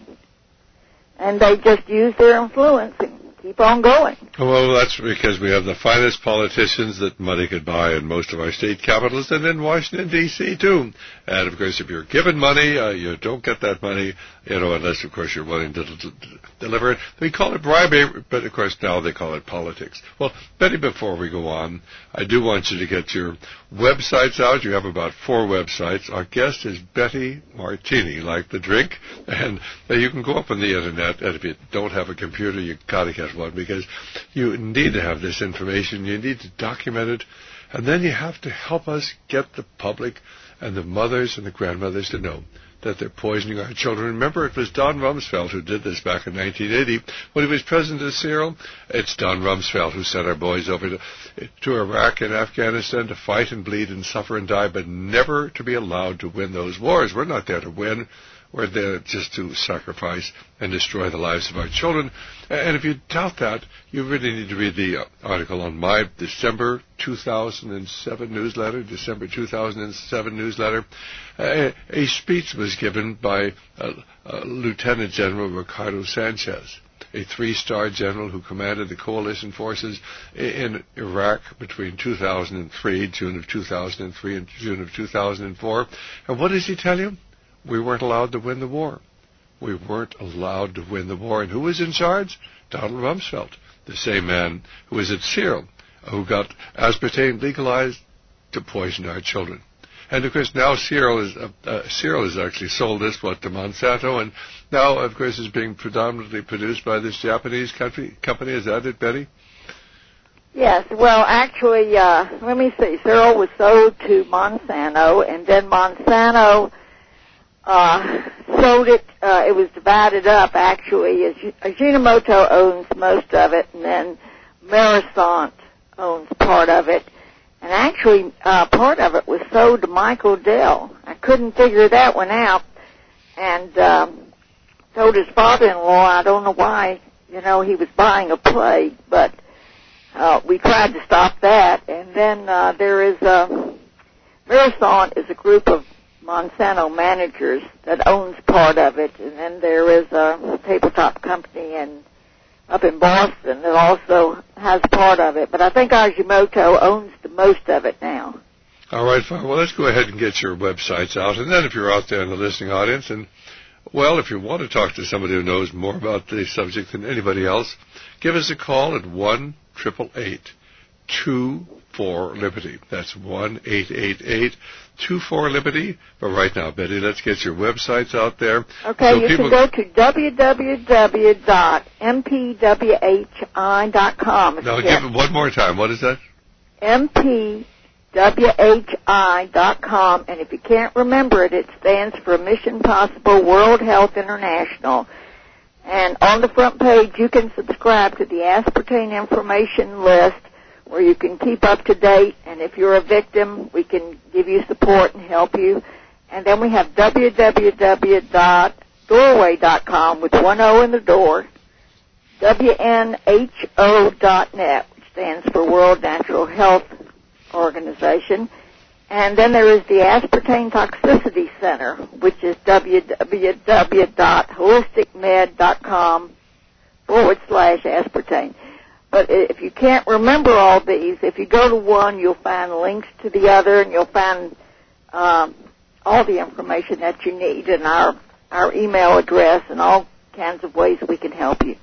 And they just used their influence and keep on going. Well, that's because we have the finest politicians that money could buy in most of our state capitals and in Washington, D C, too. And, of course, if you're given money, uh, you don't get that money, you know, unless, of course, you're willing to d- d- deliver it. We call it bribery, but, of course, now they call it politics. Well, Betty, before we go on, I do want you to get your websites out. You have about four websites. Our guest is Betty Martini, like the drink. And uh, you can go up on the Internet, and if you don't have a computer, you've got to get one, because you need to have this information. You need to document it. And then you have to help us get the public and the mothers and the grandmothers to know that they're poisoning our children. Remember, it was Don Rumsfeld who did this back in nineteen eighty. When he was president of Cyril, it's Don Rumsfeld who sent our boys over to, to Iraq and Afghanistan to fight and bleed and suffer and die, but never to be allowed to win those wars. We're not there to win. We're there just to sacrifice and destroy the lives of our children. And if you doubt that, you really need to read the uh, article on my December two thousand seven newsletter, December two thousand seven newsletter. Uh, a speech was given by uh, uh, Lieutenant General Ricardo Sanchez, a three-star general who commanded the coalition forces in Iraq between two thousand three, June of two thousand three, and June of two thousand four. And what does he tell you? We weren't allowed to win the war. We weren't allowed to win the war. And who was in charge? Donald Rumsfeld, the same man who was at Cyril, who got aspartame legalized to poison our children. And, of course, now Cyril is, uh, uh, Cyril has actually sold this, what, to Monsanto, and now, of course, is being predominantly produced by this Japanese country, company. Is that it, Betty? Yes, well, actually, uh, let me see. Cyril was sold to Monsanto, and then Monsanto Uh, sold it, uh, it was divided up, actually. Ajinomoto owns most of it, and then Marisont owns part of it. And actually, uh, part of it was sold to Michael Dell. I couldn't figure that one out. And, um, told his father-in-law, I don't know why, you know, he was buying a play, but, uh, we tried to stop that. And then, uh, there is, uh, Marisont is a group of Monsanto managers that owns part of it, and then there is a tabletop company in, up in Boston that also has part of it. But I think Ajinomoto owns the most of it now. All right, fine. Well, let's go ahead and get your websites out. And then if you're out there in the listening audience, and, well, if you want to talk to somebody who knows more about the subject than anybody else, give us a call at one eight eight eight, two four, Liberty. That's one eight eight eight, two four, Liberty. But right now, Betty, let's get your websites out there. Okay, so you people can go to w w w dot m p w h i dot com. Now, give it one more time. What is that? m p w h i dot com. And if you can't remember it, it stands for Mission Possible World Health International. And on the front page, you can subscribe to the aspartame information list, where you can keep up to date, and if you're a victim, we can give you support and help you. And then we have w w w dot doorway dot com with one O in the door, w n h o dot net, which stands for World Natural Health Organization. And then there is the Aspartame Toxicity Center, which is w w w dot holistic med dot com forward slash aspartame. But if you can't remember all these, if you go to one, you'll find links to the other, and you'll find um, all the information that you need, and our, our email address, and all kinds of ways we can help you.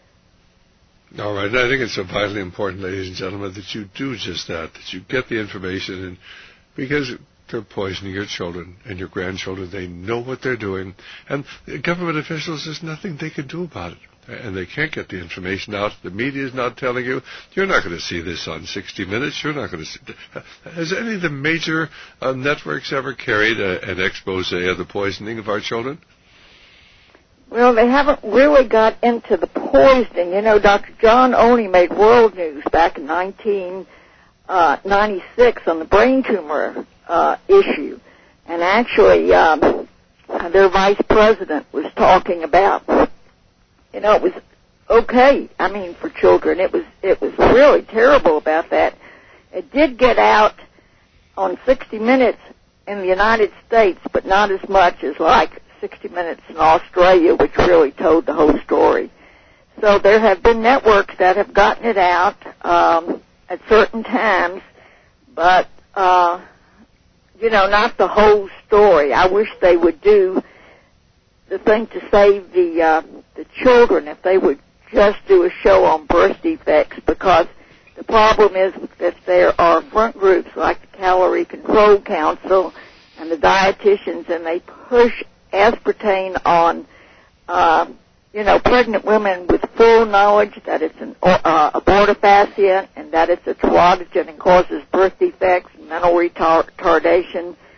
All right. I think it's so vitally important, ladies and gentlemen, that you do just that, that you get the information, and because they're poisoning your children and your grandchildren. They know what they're doing, and government officials, there's nothing they can do about it. And they can't get the information out. The media is not telling you. You're not going to see this on sixty minutes. You're not going to see. Has any of the major uh, networks ever carried a, an expose of the poisoning of our children? Well, they haven't really got into the poisoning. You know, Doctor John Oney made world news back in nineteen ninety-six on the brain tumor uh, issue. And actually, um, their vice president was talking about, you know, it was okay, I mean, for children. It was it was really terrible about that. It did get out on sixty minutes in the United States, but not as much as like sixty minutes in Australia, which really told the whole story. So there have been networks that have gotten it out um, at certain times, but, uh, you know, not the whole story. I wish they would do the thing to save the uh, the children if they would just do a show on birth defects, because the problem is that there are front groups like the Calorie Control Council and the dietitians, and they push aspartame on, uh, you know, pregnant women with full knowledge that it's an uh, abortifacient and that it's a teratogen and causes birth defects, mental retardation.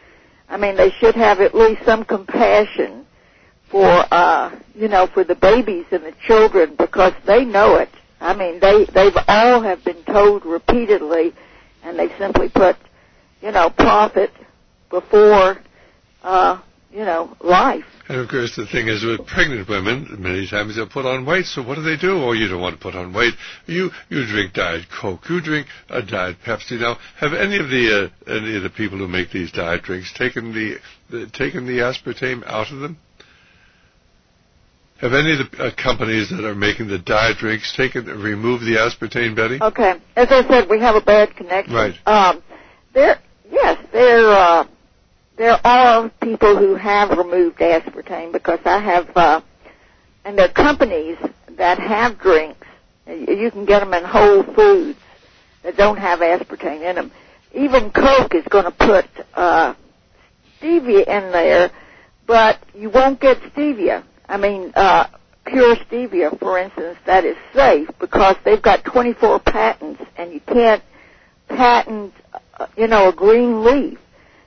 I mean, they should have at least some compassion for, uh, you know, for the babies and the children, because they know it. I mean, they, they've all have been told repeatedly, and they simply put, you know, profit before, uh, you know, life. And, of course, the thing is with pregnant women, many times they'll put on weight, so what do they do? Oh, you don't want to put on weight. You you drink Diet Coke. You drink a Diet Pepsi. Now, have any of the uh, any of the people who make these diet drinks taken the, the taken the aspartame out of them? Have any of the uh, companies that are making the diet drinks taken removed the aspartame, Betty? Okay. As I said, we have a bad connection. Right. Um, there, yes, there, uh, there are people who have removed aspartame, because I have, uh, and there are companies that have drinks. You can get them in Whole Foods that don't have aspartame in them. Even Coke is going to put uh, stevia in there, but you won't get stevia. I mean, uh, pure stevia, for instance, that is safe because they've got twenty-four patents, and you can't patent, uh, you know, a green leaf.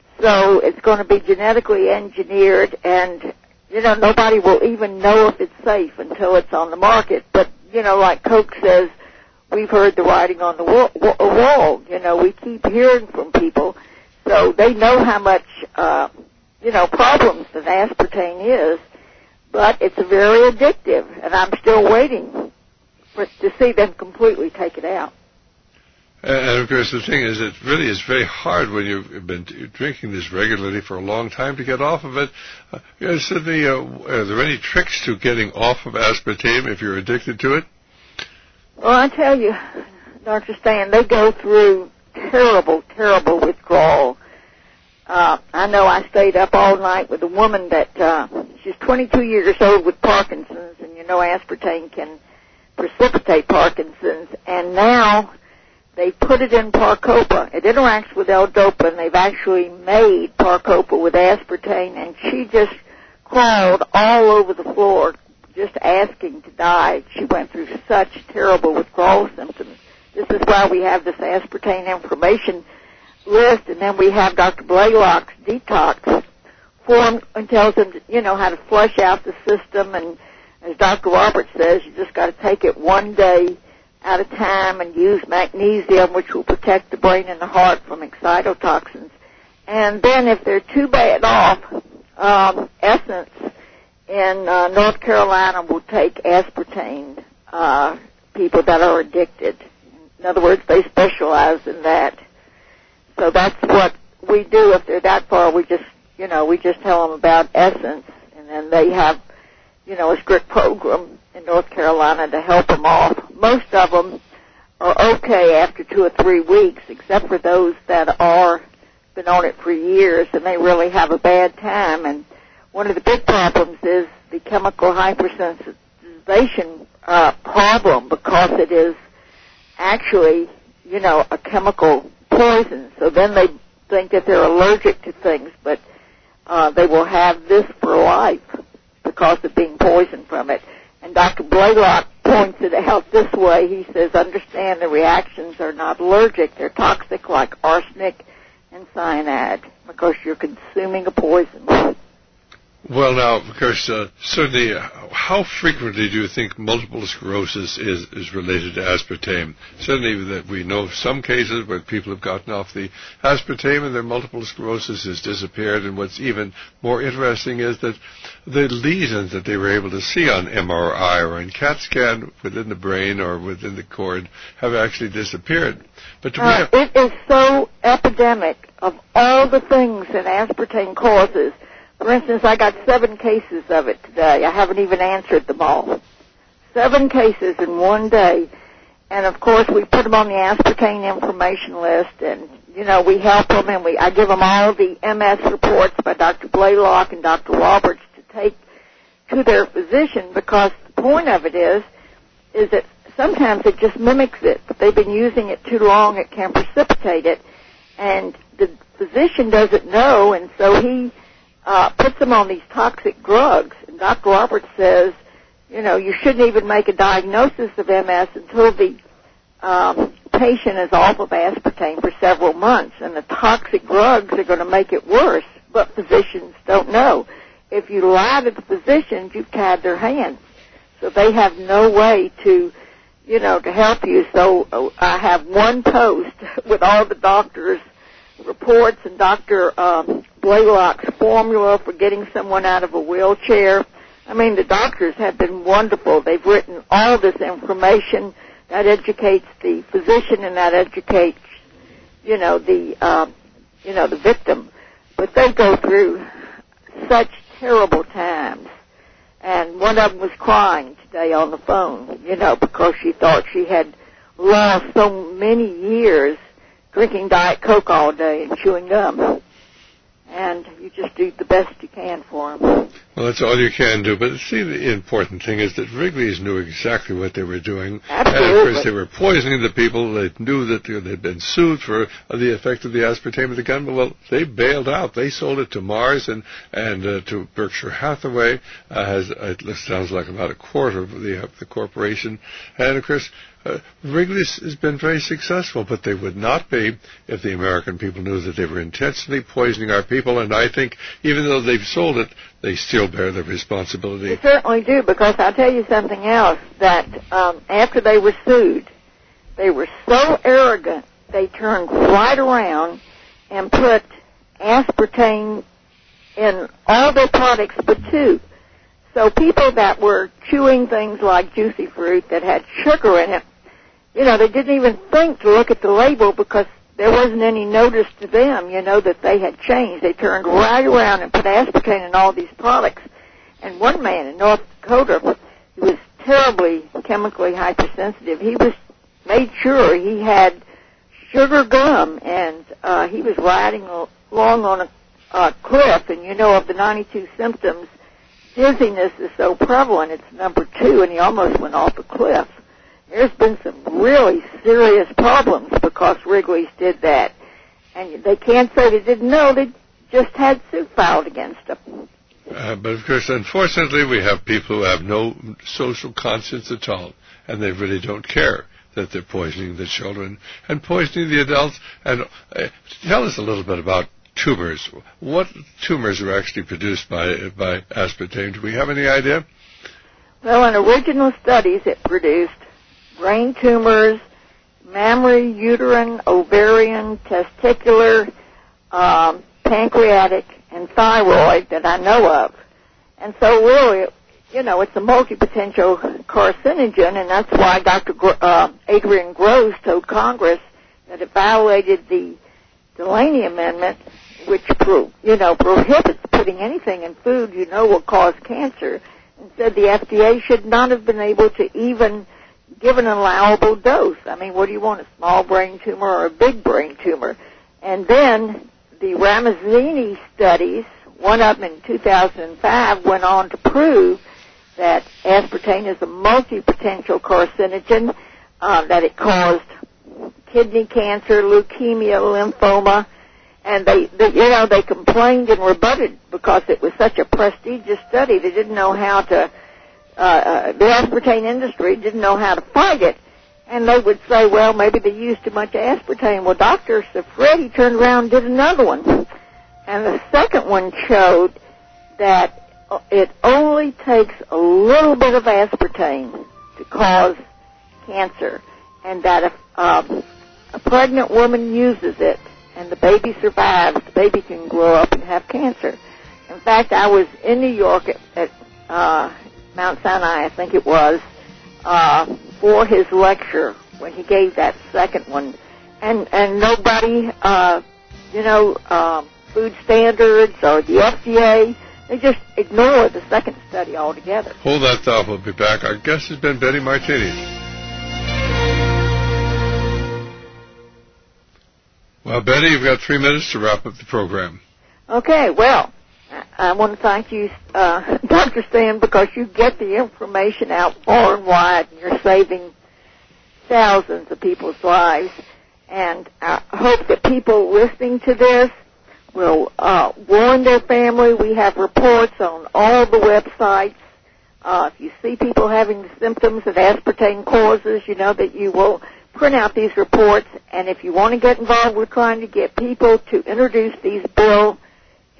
So it's going to be genetically engineered, and, you know, nobody will even know if it's safe until it's on the market. But, you know, like Coke says, we've heard the writing on the wall. You know, we keep hearing from people, so they know how much, uh, you know, problems that aspartame is. But it's very addictive, and I'm still waiting for, to see them completely take it out. And, of course, the thing is, it really is very hard when you've been drinking this regularly for a long time to get off of it. Uh, you know, Sydney, uh, are there any tricks to getting off of aspartame if you're addicted to it? Well, I tell you, Doctor Stan, they go through terrible, terrible withdrawal. Uh, I know I stayed up all night with a woman that, uh, she's twenty-two years old with Parkinson's, and you know aspartame can precipitate Parkinson's, and now they put it in Parcopa. It interacts with L-Dopa, and they've actually made Parcopa with aspartame, and she just crawled all over the floor just asking to die. She went through such terrible withdrawal symptoms. This is why we have this aspartame information list, and then we have Doctor Blaylock's detox form and tells them, to, you know, how to flush out the system. And as Doctor Roberts says, you just got to take it one day at a time and use magnesium, which will protect the brain and the heart from excitotoxins. And then if they're too bad off, um, Essence in uh, North Carolina will take aspartame, uh, people that are addicted. In other words, they specialize in that. So that's what we do. If they're that far, we just, you know, we just tell them about Essence, and then they have, you know, a strict program in North Carolina to help them off. Most of them are okay after two or three weeks, except for those that are been on it for years, and they really have a bad time. And one of the big problems is the chemical hypersensitization uh, problem, because it is actually, you know, a chemical poison. So then they think that they're allergic to things, but uh, they will have this for life because of being poisoned from it. And Doctor Blaylock points it out this way. He says, understand the reactions are not allergic. They're toxic like arsenic and cyanide because you're consuming a poison. Well, now, of course, uh, certainly, uh, how frequently do you think multiple sclerosis is, is related to aspartame? Certainly, that we know some cases where people have gotten off the aspartame and their multiple sclerosis has disappeared. And what's even more interesting is that the lesions that they were able to see on M R I or in CAT scan within the brain or within the cord have actually disappeared. But do we uh, have- it is so epidemic of all the things that aspartame causes. For instance, I got seven cases of it today. I haven't even answered them all. Seven cases in one day. And, of course, we put them on the aspartame information list, and, you know, we help them, and we I give them all the M S reports by Doctor Blaylock and Doctor Roberts to take to their physician, because the point of it is, is that sometimes it just mimics it. But they've been using it too long, it can precipitate it. And the physician doesn't know, and so he Uh, puts them on these toxic drugs. And Doctor Roberts says, you know, you shouldn't even make a diagnosis of M S until the um, patient is off of aspartame for several months. And the toxic drugs are going to make it worse but physicians don't know. If you lie to the physicians, you've tied their hands. So they have no way to, you know, to help you. So uh, I have one post with all the doctors' reports and Doctor Um, Blaylock's formula for getting someone out of a wheelchair. I mean, the doctors have been wonderful. They've written all this information that educates the physician and that educates, you know, the, uh, you know, the victim. But they go through such terrible times. And one of them was crying today on the phone, you know, because she thought she had lost so many years drinking Diet Coke all day and chewing gum. And you just do the best you can for them. Well, that's all you can do. But see, the important thing is that Wrigley's knew exactly what they were doing. Absolutely. And, of course, they were poisoning the people. They knew that they'd been sued for the effect of the aspartame in the gun. But, well, they bailed out. They sold it to Mars and, and uh, to Berkshire Hathaway. Uh, has, it sounds like about a quarter of the, uh, the corporation. And, of course, Uh, Wrigley's has been very successful, but they would not be if the American people knew that they were intentionally poisoning our people. And I think even though they've sold it, they still bear the responsibility. They certainly do, because I'll tell you something else, that um, after they were sued, they were so arrogant, they turned right around and put aspartame in all their products but two. So people that were chewing things like juicy fruit that had sugar in it, you know, they didn't even think to look at the label because there wasn't any notice to them, you know, that they had changed. They turned right around and put aspartame in all these products. And one man in North Dakota, who was terribly chemically hypersensitive, he was made sure he had sugar gum, and uh, he was riding along on a uh, cliff, and you know of the ninety-two symptoms, dizziness is so prevalent, it's number two, and he almost went off a cliff. There's been some really serious problems because Wrigley's did that. And they can't say they didn't know, they just had suit filed against them. Uh, but, of course, unfortunately, we have people who have no social conscience at all, and they really don't care that they're poisoning the children and poisoning the adults. And uh, tell us a little bit about tumors. What tumors are actually produced by by aspartame? Do we have any idea? Well, in original studies, it produced brain tumors, mammary, uterine, ovarian, testicular, um, pancreatic, and thyroid that I know of. And so really, you know, it's a multi-potential carcinogen, and that's why Doctor Gr- uh, Adrian Gross told Congress that it violated the Delaney Amendment, which, pro- you know, prohibits putting anything in food you know will cause cancer, and said the F D A should not have been able to even give an allowable dose. I mean, what do you want, a small brain tumor or a big brain tumor? And then the Ramazzini studies, one of them in two thousand five, went on to prove that aspartame is a multi-potential carcinogen, uh, that it caused kidney cancer, leukemia, lymphoma, and they, they, you know, they complained and rebutted because it was such a prestigious study. They didn't know how to, uh, uh, the aspartame industry didn't know how to fight it, and they would say, well, maybe they used too much aspartame. Well, Doctor Safredi turned around and did another one, and the second one showed that it only takes a little bit of aspartame to cause cancer, and that if um, a pregnant woman uses it and the baby survives, the baby can grow up and have cancer. In fact, I was in New York at, at uh, Mount Sinai, I think it was, uh, for his lecture when he gave that second one, and and nobody, uh, you know, uh, food standards or the F D A, they just ignore the second study altogether. Hold that thought. We'll be back. Our guest has been Betty Martini. Well, Betty, you've got three minutes to wrap up the program. Okay, well, I want to thank you, uh, Doctor Stan, because you get the information out far and wide, and you're saving thousands of people's lives. And I hope that people listening to this will uh, warn their family. We have reports on all the websites. Uh, if you see people having the symptoms that aspartame causes, you know that you will print out these reports. And if you want to get involved with trying to get people to introduce these bill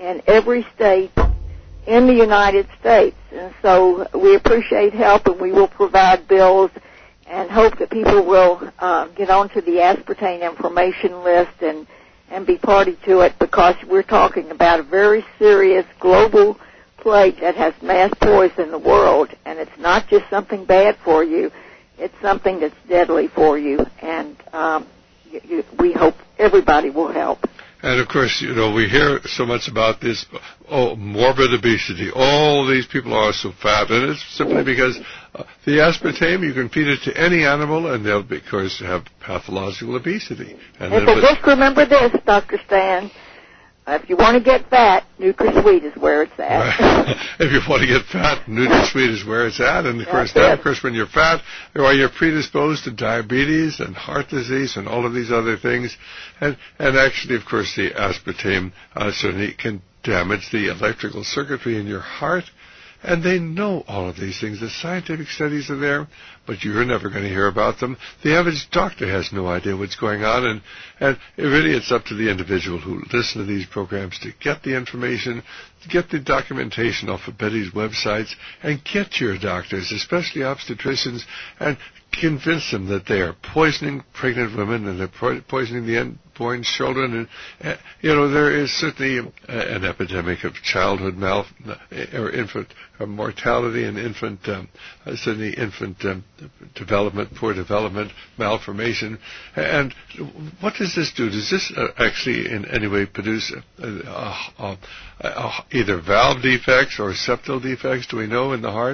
in every state in the United States. And so we appreciate help, and we will provide bills and hope that people will uh, get onto the aspartame information list and, and be party to it, because we're talking about a very serious global plague that has mass poison the world, and it's not just something bad for you, it's something that's deadly for you, and um, you, you, we hope everybody will help. And, of course, you know, we hear so much about this, oh, morbid obesity. All these people are so fat, and it's simply because uh, the aspartame, you can feed it to any animal, and they'll, of course, have pathological obesity. And, and so just remember this, Doctor Stan. Uh, if you want to get fat, NutraSweet is where it's at. Right. If you want to get fat, NutraSweet is where it's at. And, of course, then, of course, when you're fat, well, you're predisposed to diabetes and heart disease and all of these other things. And, and actually, of course, the aspartame uh, certainly can damage the electrical circuitry in your heart. And they know all of these things. The scientific studies are there, but you're never going to hear about them. The average doctor has no idea what's going on, and, and it really it's up to the individual who listen to these programs to get the information, to get the documentation off of Betty's websites, and get to your doctors, especially obstetricians, and convince them that they are poisoning pregnant women and they're po- poisoning the unborn children. And, uh, you know, there is certainly uh, an epidemic of childhood mal or infant uh, mortality and infant, um, uh, certainly infant um, development, poor development, malformation. And what does this do? Does this uh, actually in any way produce uh, uh, uh, uh, either valve defects or septal defects? Do we know in the heart?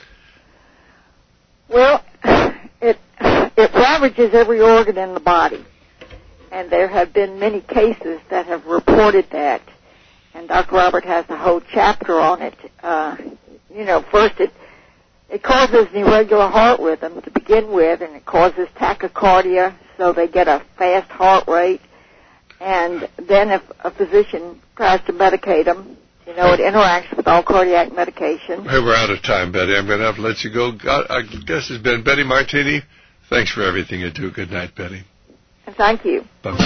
Well, it it ravages every organ in the body, and there have been many cases that have reported that, and Doctor Robert has a whole chapter on it. Uh, you know, first it it causes an irregular heart rhythm to begin with, and it causes tachycardia, so they get a fast heart rate, and then if a physician tries to medicate them, you know, it interacts with all cardiac medication. Hey, we're out of time, Betty. I'm going to have to let you go. I guess it's been Betty Martini. Thanks for everything you do. Good night, Betty. And thank you. Bye-bye.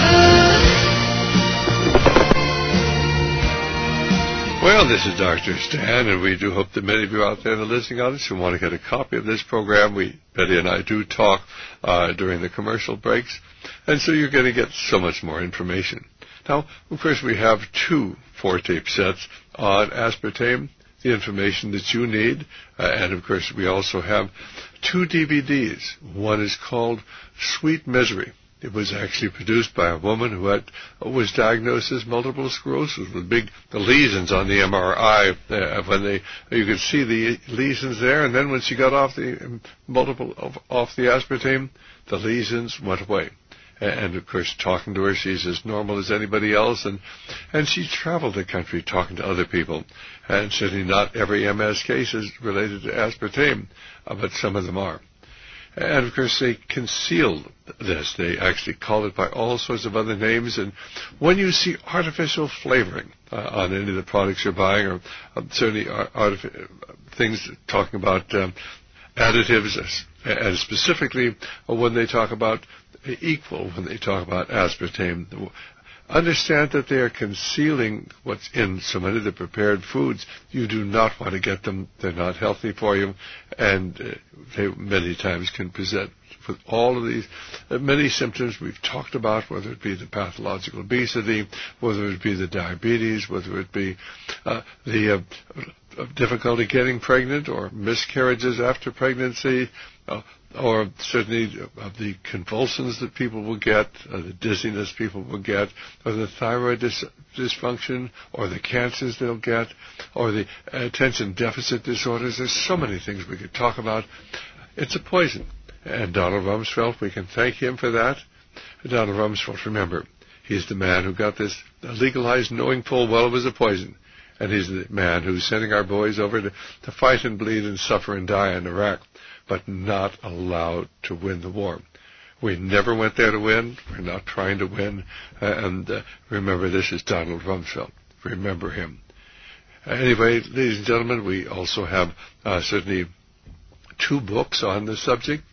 Well, this is Doctor Stan, and we do hope that many of you out there in the listening audience who want to get a copy of this program, we, Betty and I do talk uh, during the commercial breaks, and so you're going to get so much more information. Now, of course, we have two four-tape sets on aspartame, the information that you need, uh, and, of course, we also have two D V Ds. One is called Sweet Misery. It was actually produced by a woman who had was diagnosed as multiple sclerosis with big the lesions on the M R I. Uh, when they you could see the lesions there, and then when she got off the um, multiple of, off the aspartame, the lesions went away. And, of course, talking to her, she's as normal as anybody else. And, and she traveled the country talking to other people. And certainly not every M S case is related to aspartame, uh, but some of them are. And, of course, they concealed this. They actually call it by all sorts of other names. And when you see artificial flavoring uh, on any of the products you're buying, or uh, certainly artific- things talking about um, additives, and specifically uh, when they talk about equal, when they talk about aspartame, understand that they are concealing what's in so many of the prepared foods. You do not want to get them. They're not healthy for you, and uh, they many times can present with all of these uh, many symptoms we've talked about, whether it be the pathological obesity, whether it be the diabetes, whether it be uh, the uh, difficulty getting pregnant or miscarriages after pregnancy, uh, or certainly of the convulsions that people will get, uh, the dizziness people will get, or the thyroid dis- dysfunction, or the cancers they'll get, or the attention deficit disorders. There's so many things we could talk about. It's a poison. And Donald Rumsfeld, we can thank him for that. Donald Rumsfeld, remember, he's the man who got this legalized knowing full well it was a poison. And he's the man who's sending our boys over to, to fight and bleed and suffer and die in Iraq, but not allowed to win the war. We never went there to win. We're not trying to win. Uh, and uh, remember, this is Donald Rumsfeld. Remember him. Uh, anyway, ladies and gentlemen, we also have uh, certainly two books on the subject.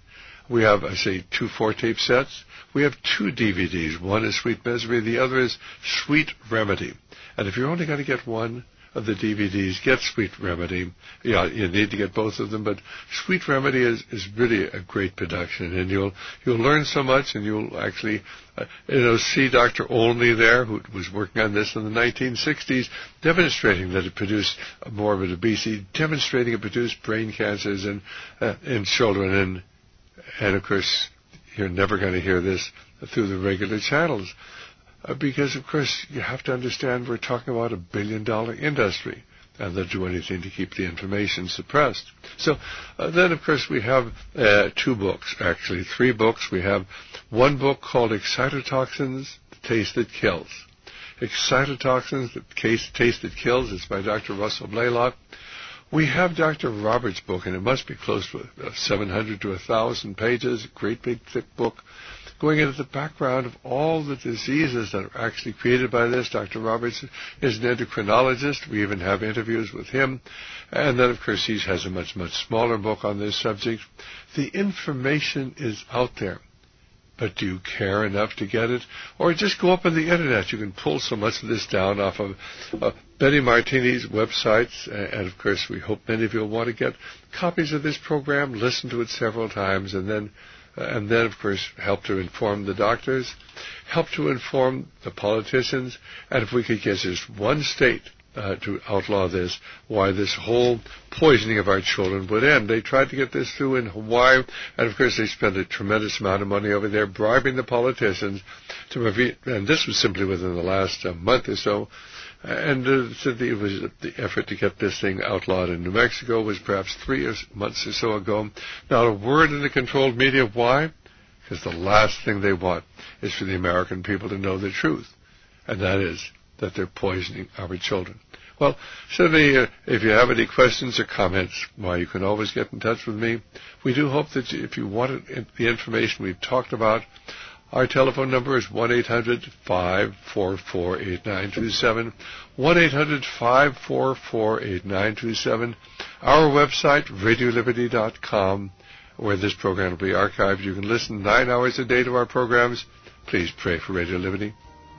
We have, I say, two four-tape sets. We have two D V Ds. One is Sweet Misery. The other is Sweet Remedy. And if you're only going to get one of the D V Ds, get Sweet Remedy. Yeah, you need to get both of them, but Sweet Remedy is, is really a great production, and you'll you'll learn so much, and you'll actually uh, you know see Doctor Olney there, who was working on this in the nineteen sixties, demonstrating that it produced morbid obesity, demonstrating it produced brain cancers in uh, in children, and and of course you're never going to hear this through the regular channels. Uh, because, of course, you have to understand we're talking about a billion-dollar industry, and they'll do anything to keep the information suppressed. So uh, then, of course, we have uh, two books, actually, three books. We have one book called Excitotoxins, The Taste That Kills. Excitotoxins, The Taste That Kills. It's by Doctor Russell Blaylock. We have Doctor Roberts' book, and it must be close to uh, seven hundred to one thousand pages, a great big thick book, going into the background of all the diseases that are actually created by this. Doctor Roberts is an endocrinologist. We even have interviews with him. And then, of course, he has a much, much smaller book on this subject. The information is out there. But do you care enough to get it? Or just go up on the Internet. You can pull so much of this down off of uh, Betty Martini's websites. And, of course, we hope many of you will want to get copies of this program, listen to it several times, and then And then, of course, help to inform the doctors, help to inform the politicians, and if we could get just one state uh, to outlaw this, why this whole poisoning of our children would end. They tried to get this through in Hawaii, and of course they spent a tremendous amount of money over there bribing the politicians to review, and this was simply within the last uh, month or so. And uh, so the, it was the effort to get this thing outlawed in New Mexico was perhaps three or months or so ago. Not a word in the controlled media. Why? Because the last thing they want is for the American people to know the truth, and that is that they're poisoning our children. Well, certainly, uh, if you have any questions or comments, why, you can always get in touch with me. We do hope that you, if you want the information we've talked about, our telephone number is one eight hundred five four four eight nine two seven, one eight hundred five four four eight nine two seven. Our website, radio liberty dot com, where this program will be archived. You can listen nine hours a day to our programs. Please pray for Radio Liberty.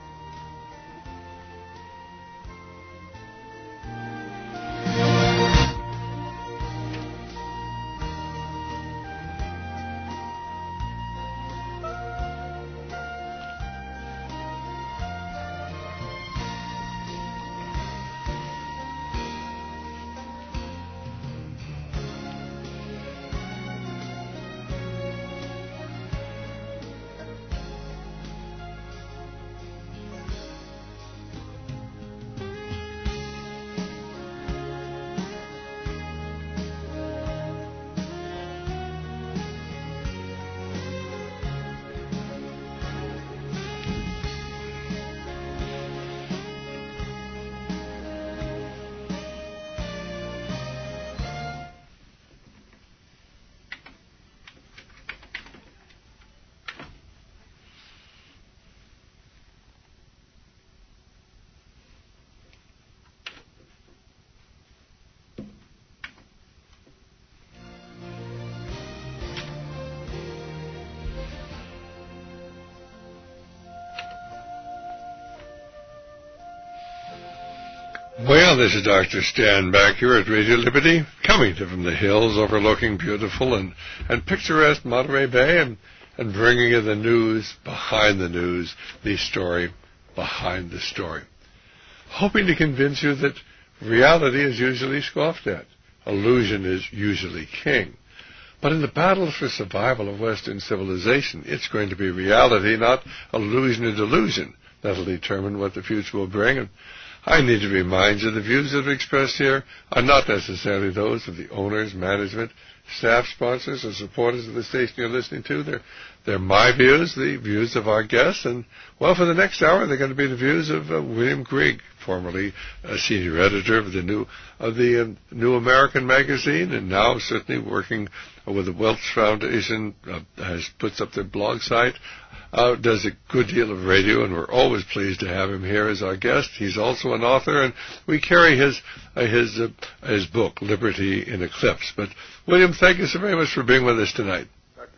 Well, this is Doctor Stan back here at Radio Liberty, coming to from the hills overlooking beautiful and, and picturesque Monterey Bay, and, and bringing you the news behind the news, the story behind the story. Hoping to convince you that reality is usually scoffed at. Illusion is usually king. But in the battle for survival of Western civilization, it's going to be reality, not illusion or delusion, that'll determine what the future will bring. And I need to remind you the views that are expressed here are not necessarily those of the owners, management, staff, sponsors, or supporters of the station you're listening to. They're, they're my views, the views of our guests, and, well, for the next hour, they're going to be the views of uh, William Grigg, formerly a senior editor of the New of the uh, New American magazine, and now certainly working uh, with the Welch Foundation, uh, has puts up their blog site. Uh, does a good deal of radio, and we're always pleased to have him here as our guest. He's also an author, and we carry his uh, his uh, his book, Liberty in Eclipse. But, William, thank you so very much for being with us tonight. Doctor Stan,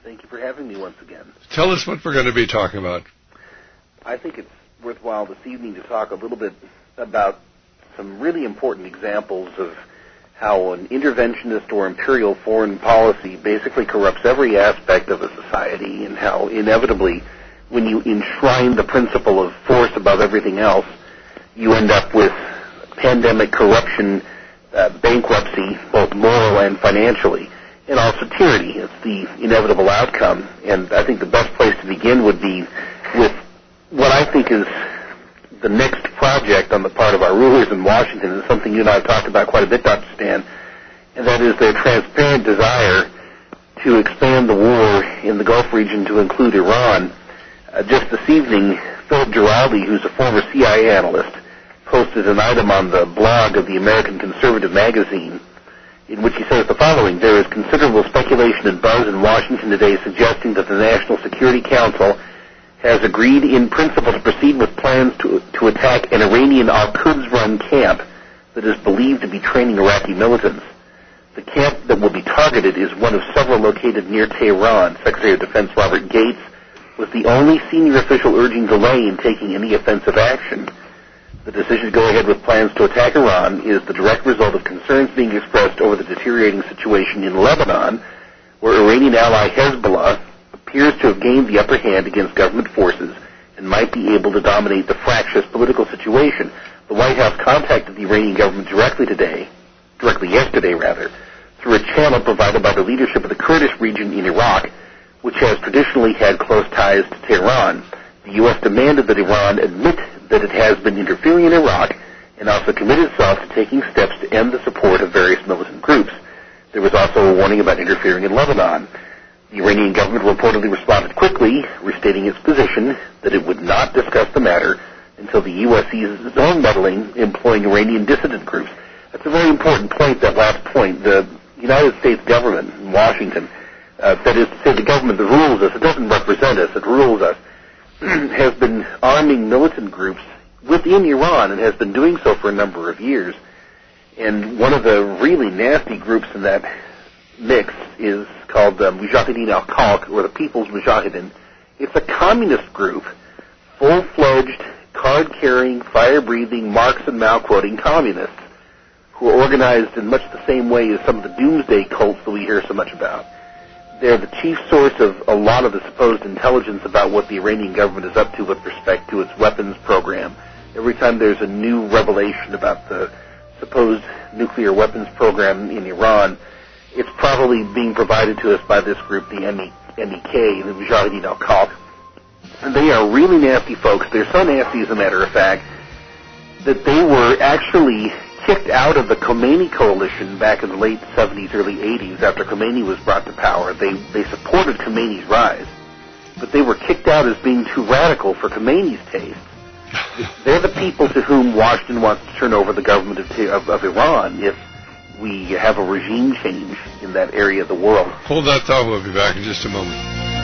Thank you for having me once again. Tell us what we're going to be talking about. I think it's worthwhile this evening to talk a little bit about some really important examples of how an interventionist or imperial foreign policy basically corrupts every aspect of a society, and how inevitably, when you enshrine the principle of force above everything else, you end up with pandemic corruption, uh, bankruptcy, both moral and financially, and also tyranny. It's the inevitable outcome. And I think the best place to begin would be with what I think is the next project on the part of our rulers in Washington, is something you and I have talked about quite a bit, Doctor Stan, and that is their transparent desire to expand the war in the Gulf region to include Iran. Uh, just this evening, Philip Giraldi, who's a former C I A analyst, posted an item on the blog of the American Conservative magazine in which he says the following: there is considerable speculation and buzz in Washington today suggesting that the National Security Council has agreed in principle to proceed with plans to, to attack an Iranian Al-Quds-run camp that is believed to be training Iraqi militants. The camp that will be targeted is one of several located near Tehran. Secretary of Defense Robert Gates was the only senior official urging delay in taking any offensive action. The decision to go ahead with plans to attack Iran is the direct result of concerns being expressed over the deteriorating situation in Lebanon, where Iranian ally Hezbollah appears to have gained the upper hand against government forces and might be able to dominate the fractious political situation. The White House contacted the Iranian government directly today, directly yesterday rather, through a channel provided by the leadership of the Kurdish region in Iraq, which has traditionally had close ties to Tehran. The U S demanded that Iran admit that it has been interfering in Iraq and also committed itself to taking steps to end the support of various militant groups. There was also a warning about interfering in Lebanon. The Iranian government reportedly responded quickly, restating its position that it would not discuss the matter until the U S sees its own meddling employing Iranian dissident groups. That's a very important point, that last point. The United States government in Washington, uh, that is to say the government that rules us, it doesn't represent us, it rules us, has been arming militant groups within Iran and has been doing so for a number of years. And one of the really nasty groups in that mix is called the Mujahideen al-Khalq, or the People's Mujahideen. It's a communist group, full-fledged, card-carrying, fire-breathing, Marx and Mao-quoting communists who are organized in much the same way as some of the doomsday cults that we hear so much about. They're the chief source of a lot of the supposed intelligence about what the Iranian government is up to with respect to its weapons program. Every time there's a new revelation about the supposed nuclear weapons program in Iran, it's probably being provided to us by this group, the M E K, the Mujahideen al-Khalq. And they are really nasty folks. They're so nasty, as a matter of fact, that they were actually kicked out of the Khomeini coalition back in the late seventies, early eighties, after Khomeini was brought to power. They they supported Khomeini's rise, but they were kicked out as being too radical for Khomeini's taste. They're the people to whom Washington wants to turn over the government of, of, of Iran if we have a regime change in that area of the world. Hold that thought. We'll be back in just a moment.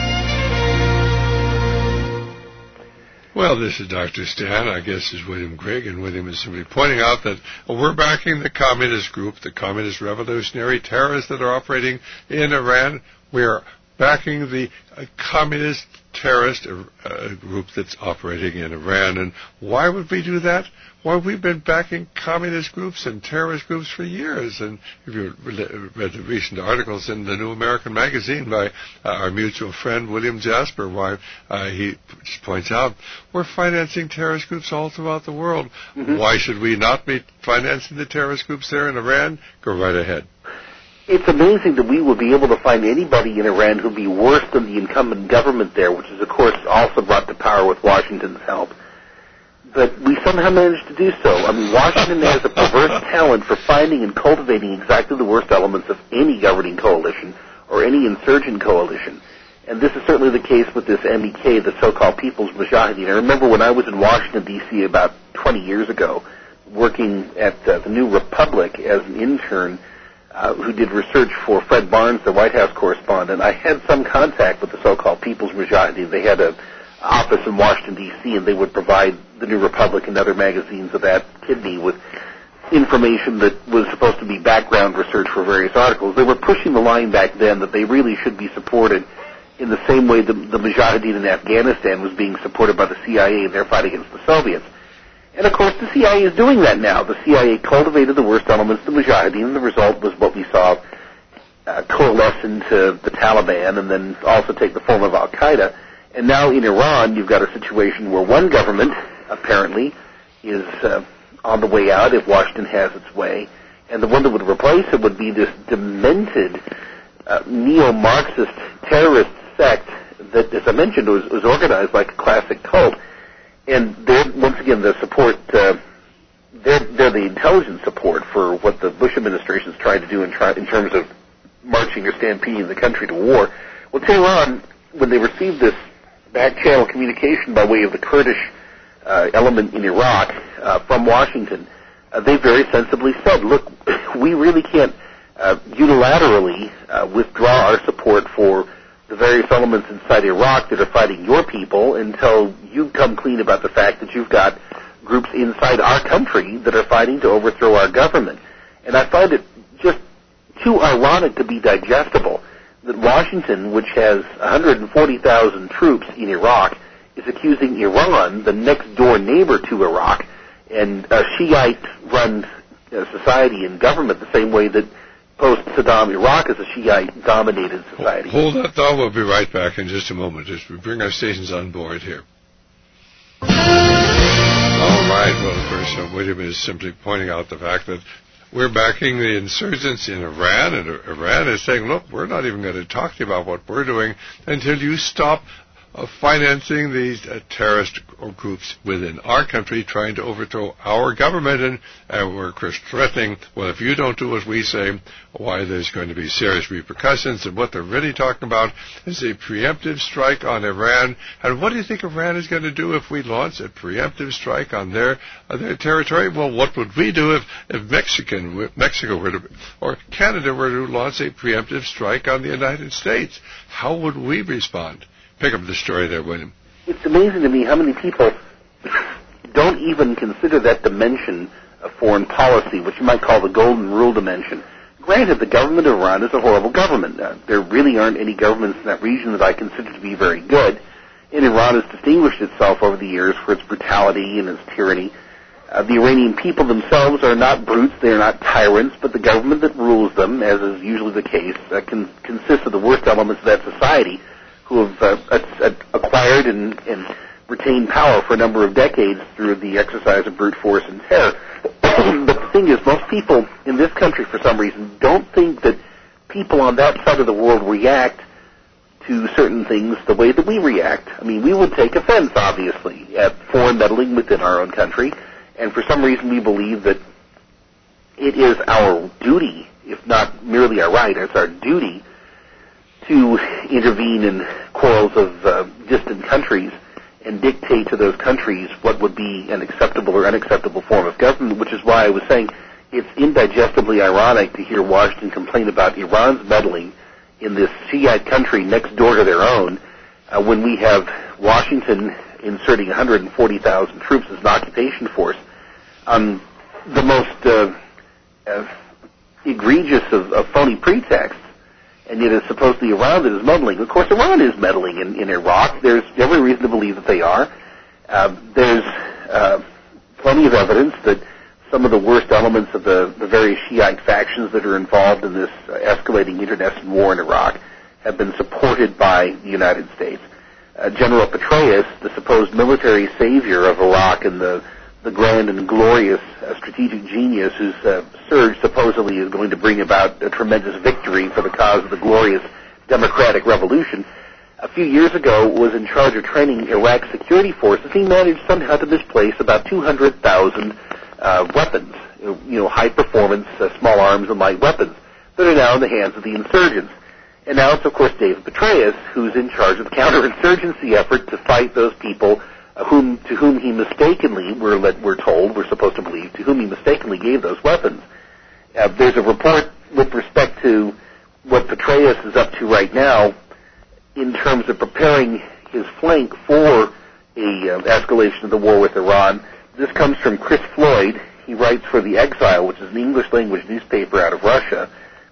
Well, this is Doctor Stan. Our guest is William Grigg, and William is simply pointing out that we're backing the communist group, the communist revolutionary terrorists that are operating in Iran. We're backing the uh, communist terrorist uh, group that's operating in Iran. And why would we do that? Well, we've been backing communist groups and terrorist groups for years. And if you read the recent articles in the New American Magazine by uh, our mutual friend William Jasper, why uh, he just points out we're financing terrorist groups all throughout the world. Mm-hmm. Why should we not be financing the terrorist groups there in Iran? Go right ahead. It's amazing that we would be able to find anybody in Iran who would be worse than the incumbent government there, which is, of course, also brought to power with Washington's help. But we somehow managed to do so. I mean, Washington has a perverse talent for finding and cultivating exactly the worst elements of any governing coalition or any insurgent coalition. And this is certainly the case with this M E K, the so-called People's Mujahideen. I remember when I was in Washington, D C about twenty years ago, working at uh, the New Republic as an intern, Uh, who did research for Fred Barnes, the White House correspondent. I had some contact with the so-called People's Mujahideen. They had an office in Washington, D C, and they would provide the New Republic and other magazines of that kidney with information that was supposed to be background research for various articles. They were pushing the line back then that they really should be supported in the same way the, the Mujahideen in Afghanistan was being supported by the C I A in their fight against the Soviets. And, of course, the C I A is doing that now. The C I A cultivated the worst elements of the Mujahideen, and the result was what we saw uh, coalesce into the Taliban and then also take the form of al-Qaeda. And now in Iran, you've got a situation where one government, apparently, is uh, on the way out if Washington has its way, and the one that would replace it would be this demented uh, neo-Marxist terrorist sect that, as I mentioned, was, was organized like a classic cult. And they're, once again, the support, uh, they're, they're the intelligence support for what the Bush administration is trying to do in, try, in terms of marching or stampeding the country to war. Well, Tehran, when they received this back-channel communication by way of the Kurdish uh, element in Iraq uh, from Washington, uh, they very sensibly said, look, we really can't uh, unilaterally uh, withdraw our support for the various elements inside Iraq that are fighting your people until you come clean about the fact that you've got groups inside our country that are fighting to overthrow our government. And I find it just too ironic to be digestible that Washington, which has one hundred forty thousand troops in Iraq, is accusing Iran, the next-door neighbor to Iraq, and a Shiite-run uh, society and government the same way that post-Saddam Iraq is a Shiite-dominated society. Hold that thought. We'll be right back in just a moment as we bring our stations on board here. All right. Well, of course, uh, William is simply pointing out the fact that we're backing the insurgents in Iran, and Iran is saying, look, we're not even going to talk to you about what we're doing until you stop uh, financing these uh, terrorist groups within our country trying to overthrow our government. And, and we're threatening, well, if you don't do what we say, why there's going to be serious repercussions. And what they're really talking about is a preemptive strike on Iran. And what do you think Iran is going to do if we launch a preemptive strike on their on their territory? Well, what would we do if, if Mexican, Mexico were to, or Canada were to launch a preemptive strike on the United States? How would we respond? Pick up the story there, William. It's amazing to me how many people don't even consider that dimension of foreign policy, which you might call the golden rule dimension. Granted, the government of Iran is a horrible government. Uh, there really aren't any governments in that region that I consider to be very good. And Iran has distinguished itself over the years for its brutality and its tyranny. Uh, the Iranian people themselves are not brutes, they are not tyrants, but the government that rules them, as is usually the case, uh, can, consists of the worst elements of that society who have uh, acquired and, and retained power for a number of decades through the exercise of brute force and terror. But the thing is, most people in this country, for some reason, don't think that people on that side of the world react to certain things the way that we react. I mean, we would take offense, obviously, at foreign meddling within our own country, and for some reason we believe that it is our duty, if not merely our right, it's our duty to intervene in quarrels of uh, distant countries and dictate to those countries what would be an acceptable or unacceptable form of government, which is why I was saying it's indigestibly ironic to hear Washington complain about Iran's meddling in this Shiite country next door to their own uh, when we have Washington inserting one hundred forty thousand troops as an occupation force on the most uh, uh, egregious of, of phony pretexts. And yet it's supposedly Iran that is meddling. Of course, Iran is meddling in, in Iraq. There's every reason to believe that they are. Uh, there's uh, plenty of evidence that some of the worst elements of the, the various Shiite factions that are involved in this uh, escalating internecine war in Iraq have been supported by the United States. Uh, General Petraeus, the supposed military savior of Iraq and the the grand and glorious uh, strategic genius whose uh, surge supposedly is going to bring about a tremendous victory for the cause of the glorious democratic revolution, a few years ago was in charge of training Iraq's security forces. He managed somehow to displace about two hundred thousand uh, weapons, you know, high-performance uh, small arms and light weapons that are now in the hands of the insurgents. And now it's, of course, David Petraeus who's in charge of the counterinsurgency effort to fight those people Whom, to whom he mistakenly, we're, let, we're told, we're supposed to believe, to whom he mistakenly gave those weapons. Uh, there's a report with respect to what Petraeus is up to right now in terms of preparing his flank for a uh, escalation of the war with Iran. This comes from Chris Floyd. He writes for The Exile, which is an English-language newspaper out of Russia,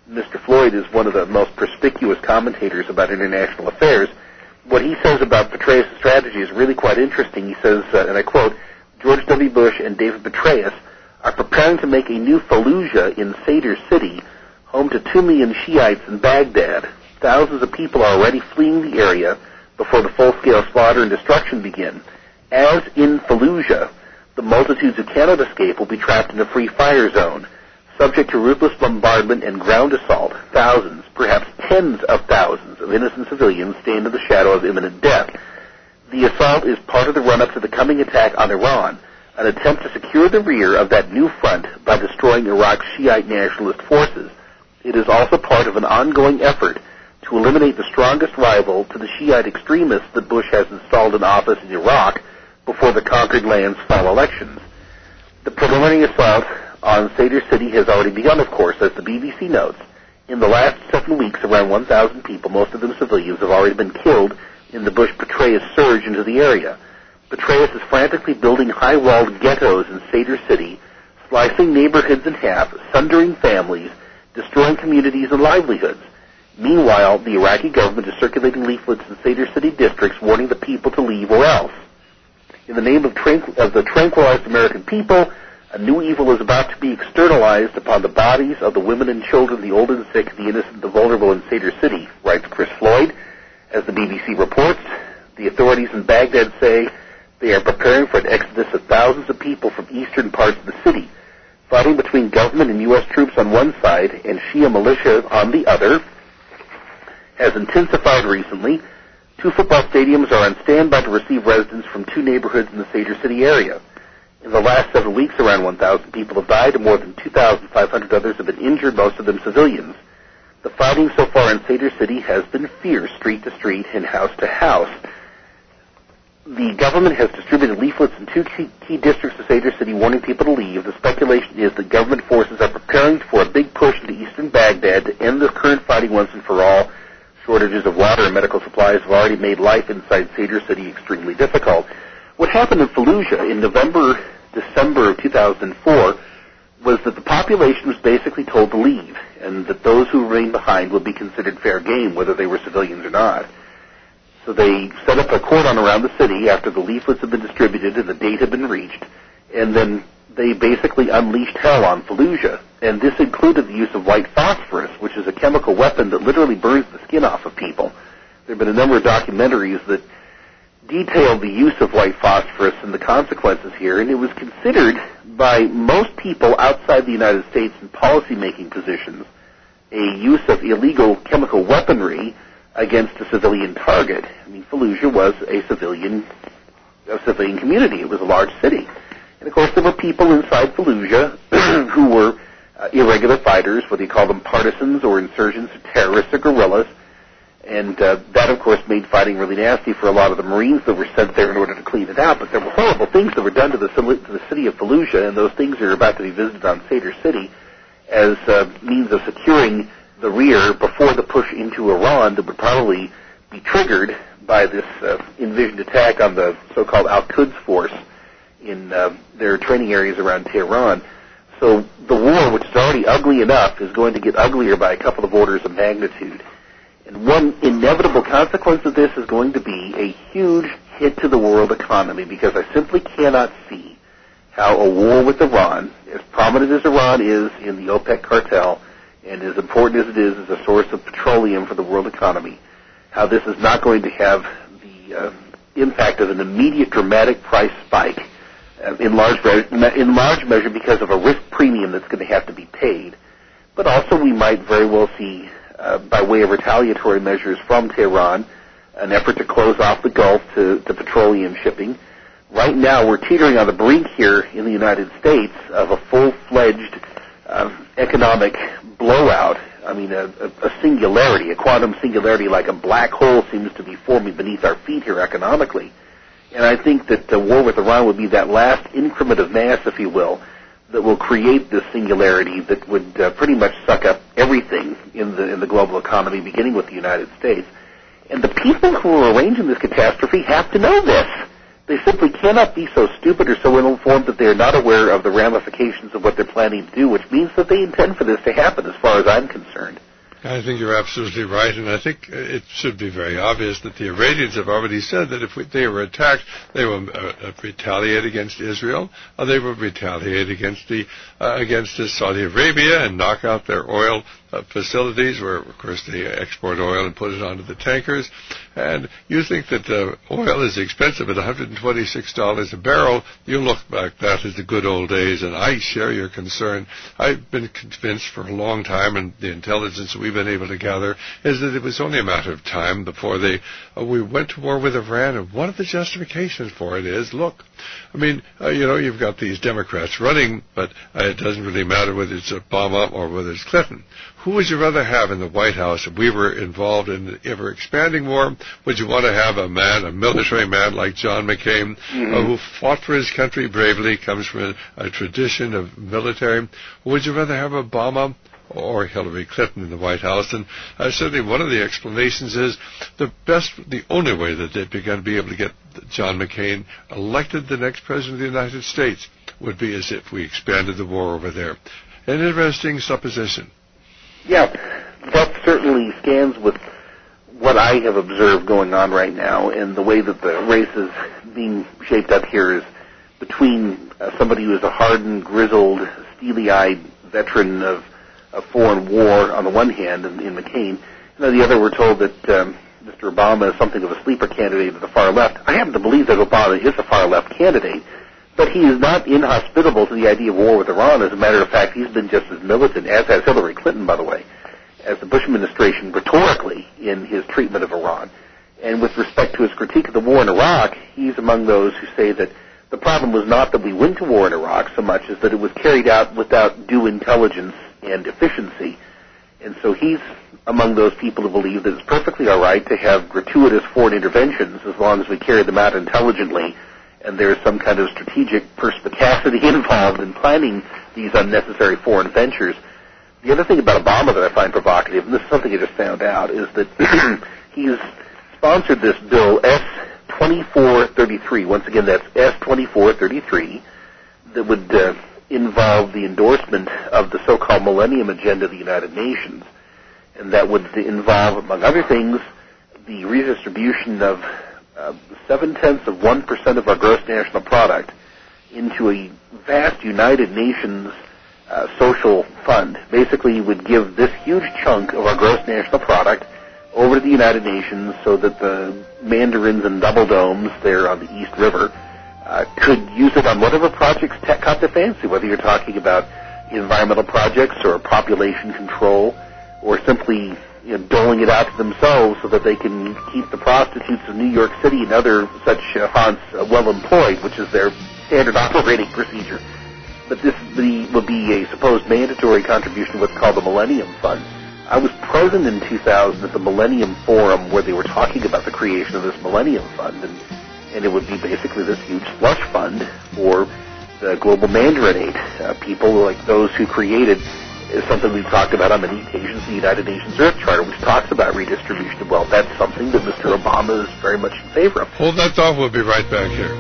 Mister Floyd is one of the most perspicuous commentators about international affairs. What he says about Petraeus' strategy is really quite interesting. He says, uh, and I quote, George W. Bush and David Petraeus are preparing to make a new Fallujah in Sadr City, home to two million Shiites in Baghdad. Thousands of people are already fleeing the area before the full-scale slaughter and destruction begin. As in Fallujah, the multitudes who cannot escape will be trapped in a free fire zone, subject to ruthless bombardment and ground assault. Thousands, perhaps tens of thousands of innocent civilians stand in the shadow of imminent death. The assault is part of the run-up to the coming attack on Iran, an attempt to secure the rear of that new front by destroying Iraq's Shiite nationalist forces. It is also part of an ongoing effort to eliminate the strongest rival to the Shiite extremists that Bush has installed in office in Iraq before the conquered land's final elections. The preliminary assault on Sadr City has already begun, of course, as the B B C notes. In the last seven weeks, around one thousand people, most of them civilians, have already been killed in the Bush-Petraeus surge into the area. Petraeus is frantically building high-walled ghettos in Sadr City, slicing neighborhoods in half, sundering families, destroying communities and livelihoods. Meanwhile, the Iraqi government is circulating leaflets in Sadr City districts warning the people to leave or else. In the name of, tranqu- of the tranquilized American people, a new evil is about to be externalized upon the bodies of the women and children, the old and sick, the innocent, the vulnerable in Sadr City, writes Chris Floyd. As the B B C reports, the authorities in Baghdad say they are preparing for an exodus of thousands of people from eastern parts of the city. Fighting between government and U S troops on one side and Shia militia on the other has intensified recently. Two football stadiums are on standby to receive residents from two neighborhoods in the Sadr City area. In the last seven weeks, around one thousand people have died and more than two thousand five hundred others have been injured, most of them civilians. The fighting so far in Sadr City has been fierce, street to street and house to house. The government has distributed leaflets in two key, key districts of Sadr City warning people to leave. The speculation is that government forces are preparing for a big push into eastern Baghdad to end the current fighting once and for all. Shortages of water and medical supplies have already made life inside Sadr City extremely difficult. What happened in Fallujah in November, December of two thousand four was that the population was basically told to leave, and that those who remained behind would be considered fair game, whether they were civilians or not. So they set up a cordon around the city after the leaflets had been distributed and the date had been reached, and then they basically unleashed hell on Fallujah. And this included the use of white phosphorus, which is a chemical weapon that literally burns the skin off of people. There have been a number of documentaries that detailed the use of white phosphorus and the consequences here, and it was considered by most people outside the United States in policy-making positions a use of illegal chemical weaponry against a civilian target. I mean, Fallujah was a civilian, a civilian community. It was a large city. And, of course, there were people inside Fallujah who were uh, irregular fighters, whether you call them partisans or insurgents or terrorists or guerrillas. And uh, that, of course, made fighting really nasty for a lot of the Marines that were sent there in order to clean it out. But there were horrible things that were done to the, to the city of Fallujah, and those things are about to be visited on Sadr City as uh, means of securing the rear before the push into Iran that would probably be triggered by this uh, envisioned attack on the so-called Al-Quds force in uh, their training areas around Tehran. So the war, which is already ugly enough, is going to get uglier by a couple of orders of magnitude. And one inevitable consequence of this is going to be a huge hit to the world economy, because I simply cannot see how a war with Iran, as prominent as Iran is in the OPEC cartel, and as important as it is as a source of petroleum for the world economy, how this is not going to have the uh, impact of an immediate dramatic price spike, uh, in large in large measure because of a risk premium that's going to have to be paid. But also we might very well see, uh, by way of retaliatory measures from Tehran, an effort to close off the Gulf to, to petroleum shipping. Right now we're teetering on the brink here in the United States of a full-fledged uh, economic blowout. I mean, a, a, a singularity, a quantum singularity like a black hole seems to be forming beneath our feet here economically. And I think that the war with Iran would be that last increment of mass, if you will, that will create this singularity that would uh, pretty much suck up everything in the in the global economy, beginning with the United States. And the people who are arranging this catastrophe have to know this. they simply cannot be so stupid or so ill-informed that they are not aware of the ramifications of what they're planning to do, which means that they intend for this to happen, as far as I'm concerned. I think you're absolutely right, and I think it should be very obvious that the Iranians have already said that if we, they were attacked, they will uh, retaliate against Israel, or they will retaliate against the uh, against Saudi Arabia and knock out their oil uh, facilities, where of course they export oil and put it onto the tankers. And you think that uh, oil is expensive at one hundred twenty-six dollars a barrel? You look back that as the good old days, and I share your concern. I've been convinced for a long time, and the intelligence we've been able to gather is that it was only a matter of time before they uh, we went to war with Iran, and one of the justifications for it is, look, I mean, uh, you know, you've got these Democrats running, but uh, it doesn't really matter whether it's Obama or whether it's Clinton. Who would you rather have in the White House if we were involved in the ever-expanding war? Would you want to have a man, a military man like John McCain, mm-hmm. uh, who fought for his country bravely, comes from a, a tradition of military? Or would you rather have Obama or Hillary Clinton in the White House? And uh, certainly one of the explanations is the best, the only way that they're going to be able to get John McCain elected the next president of the United States would be as if we expanded the war over there. An interesting supposition. Yeah, that certainly scans with what I have observed going on right now, and the way that the race is being shaped up here is between uh, somebody who is a hardened, grizzled, steely-eyed veteran of a foreign war on the one hand, in, in McCain, and on the other we're told that um, Mister Obama is something of a sleeper candidate to the far left. I happen to believe that Obama is a far-left candidate, but he is not inhospitable to the idea of war with Iran. As a matter of fact, he's been just as militant, as has Hillary Clinton, by the way, as the Bush administration rhetorically in his treatment of Iran. And with respect to his critique of the war in Iraq, he's among those who say that the problem was not that we went to war in Iraq so much as that it was carried out without due intelligence and efficiency. And so he's among those people who believe that it's perfectly all right to have gratuitous foreign interventions as long as we carry them out intelligently, and there's some kind of strategic perspicacity involved in planning these unnecessary foreign ventures. The other thing about Obama that I find provocative, and this is something I just found out, is that he's sponsored this bill S twenty-four thirty-three. Once again, that's S twenty-four thirty-three, that would uh, involve the endorsement of the so-called Millennium Agenda of the United Nations, and that would involve, among other things, the redistribution of Uh, seven-tenths of one percent of our gross national product into a vast United Nations uh, social fund. Basically, you would give this huge chunk of our gross national product over to the United Nations so that the Mandarins and Double Domes there on the East River uh, could use it on whatever projects te- caught their fancy, whether you're talking about environmental projects or population control or simply you know, doling it out to themselves so that they can keep the prostitutes of New York City and other such uh, haunts uh, well employed, which is their standard operating procedure. But this the, would be a supposed mandatory contribution to what's called the Millennium Fund. I was present in two thousand at the Millennium Forum where they were talking about the creation of this Millennium Fund, and, and it would be basically this huge slush fund for the global Mandarinate, uh, people like those who created is something we've talked about on many occasions, the United Nations Earth Charter, which talks about redistribution of wealth. That's something that Mister Obama is very much in favor of. Hold that thought. We'll be right back here.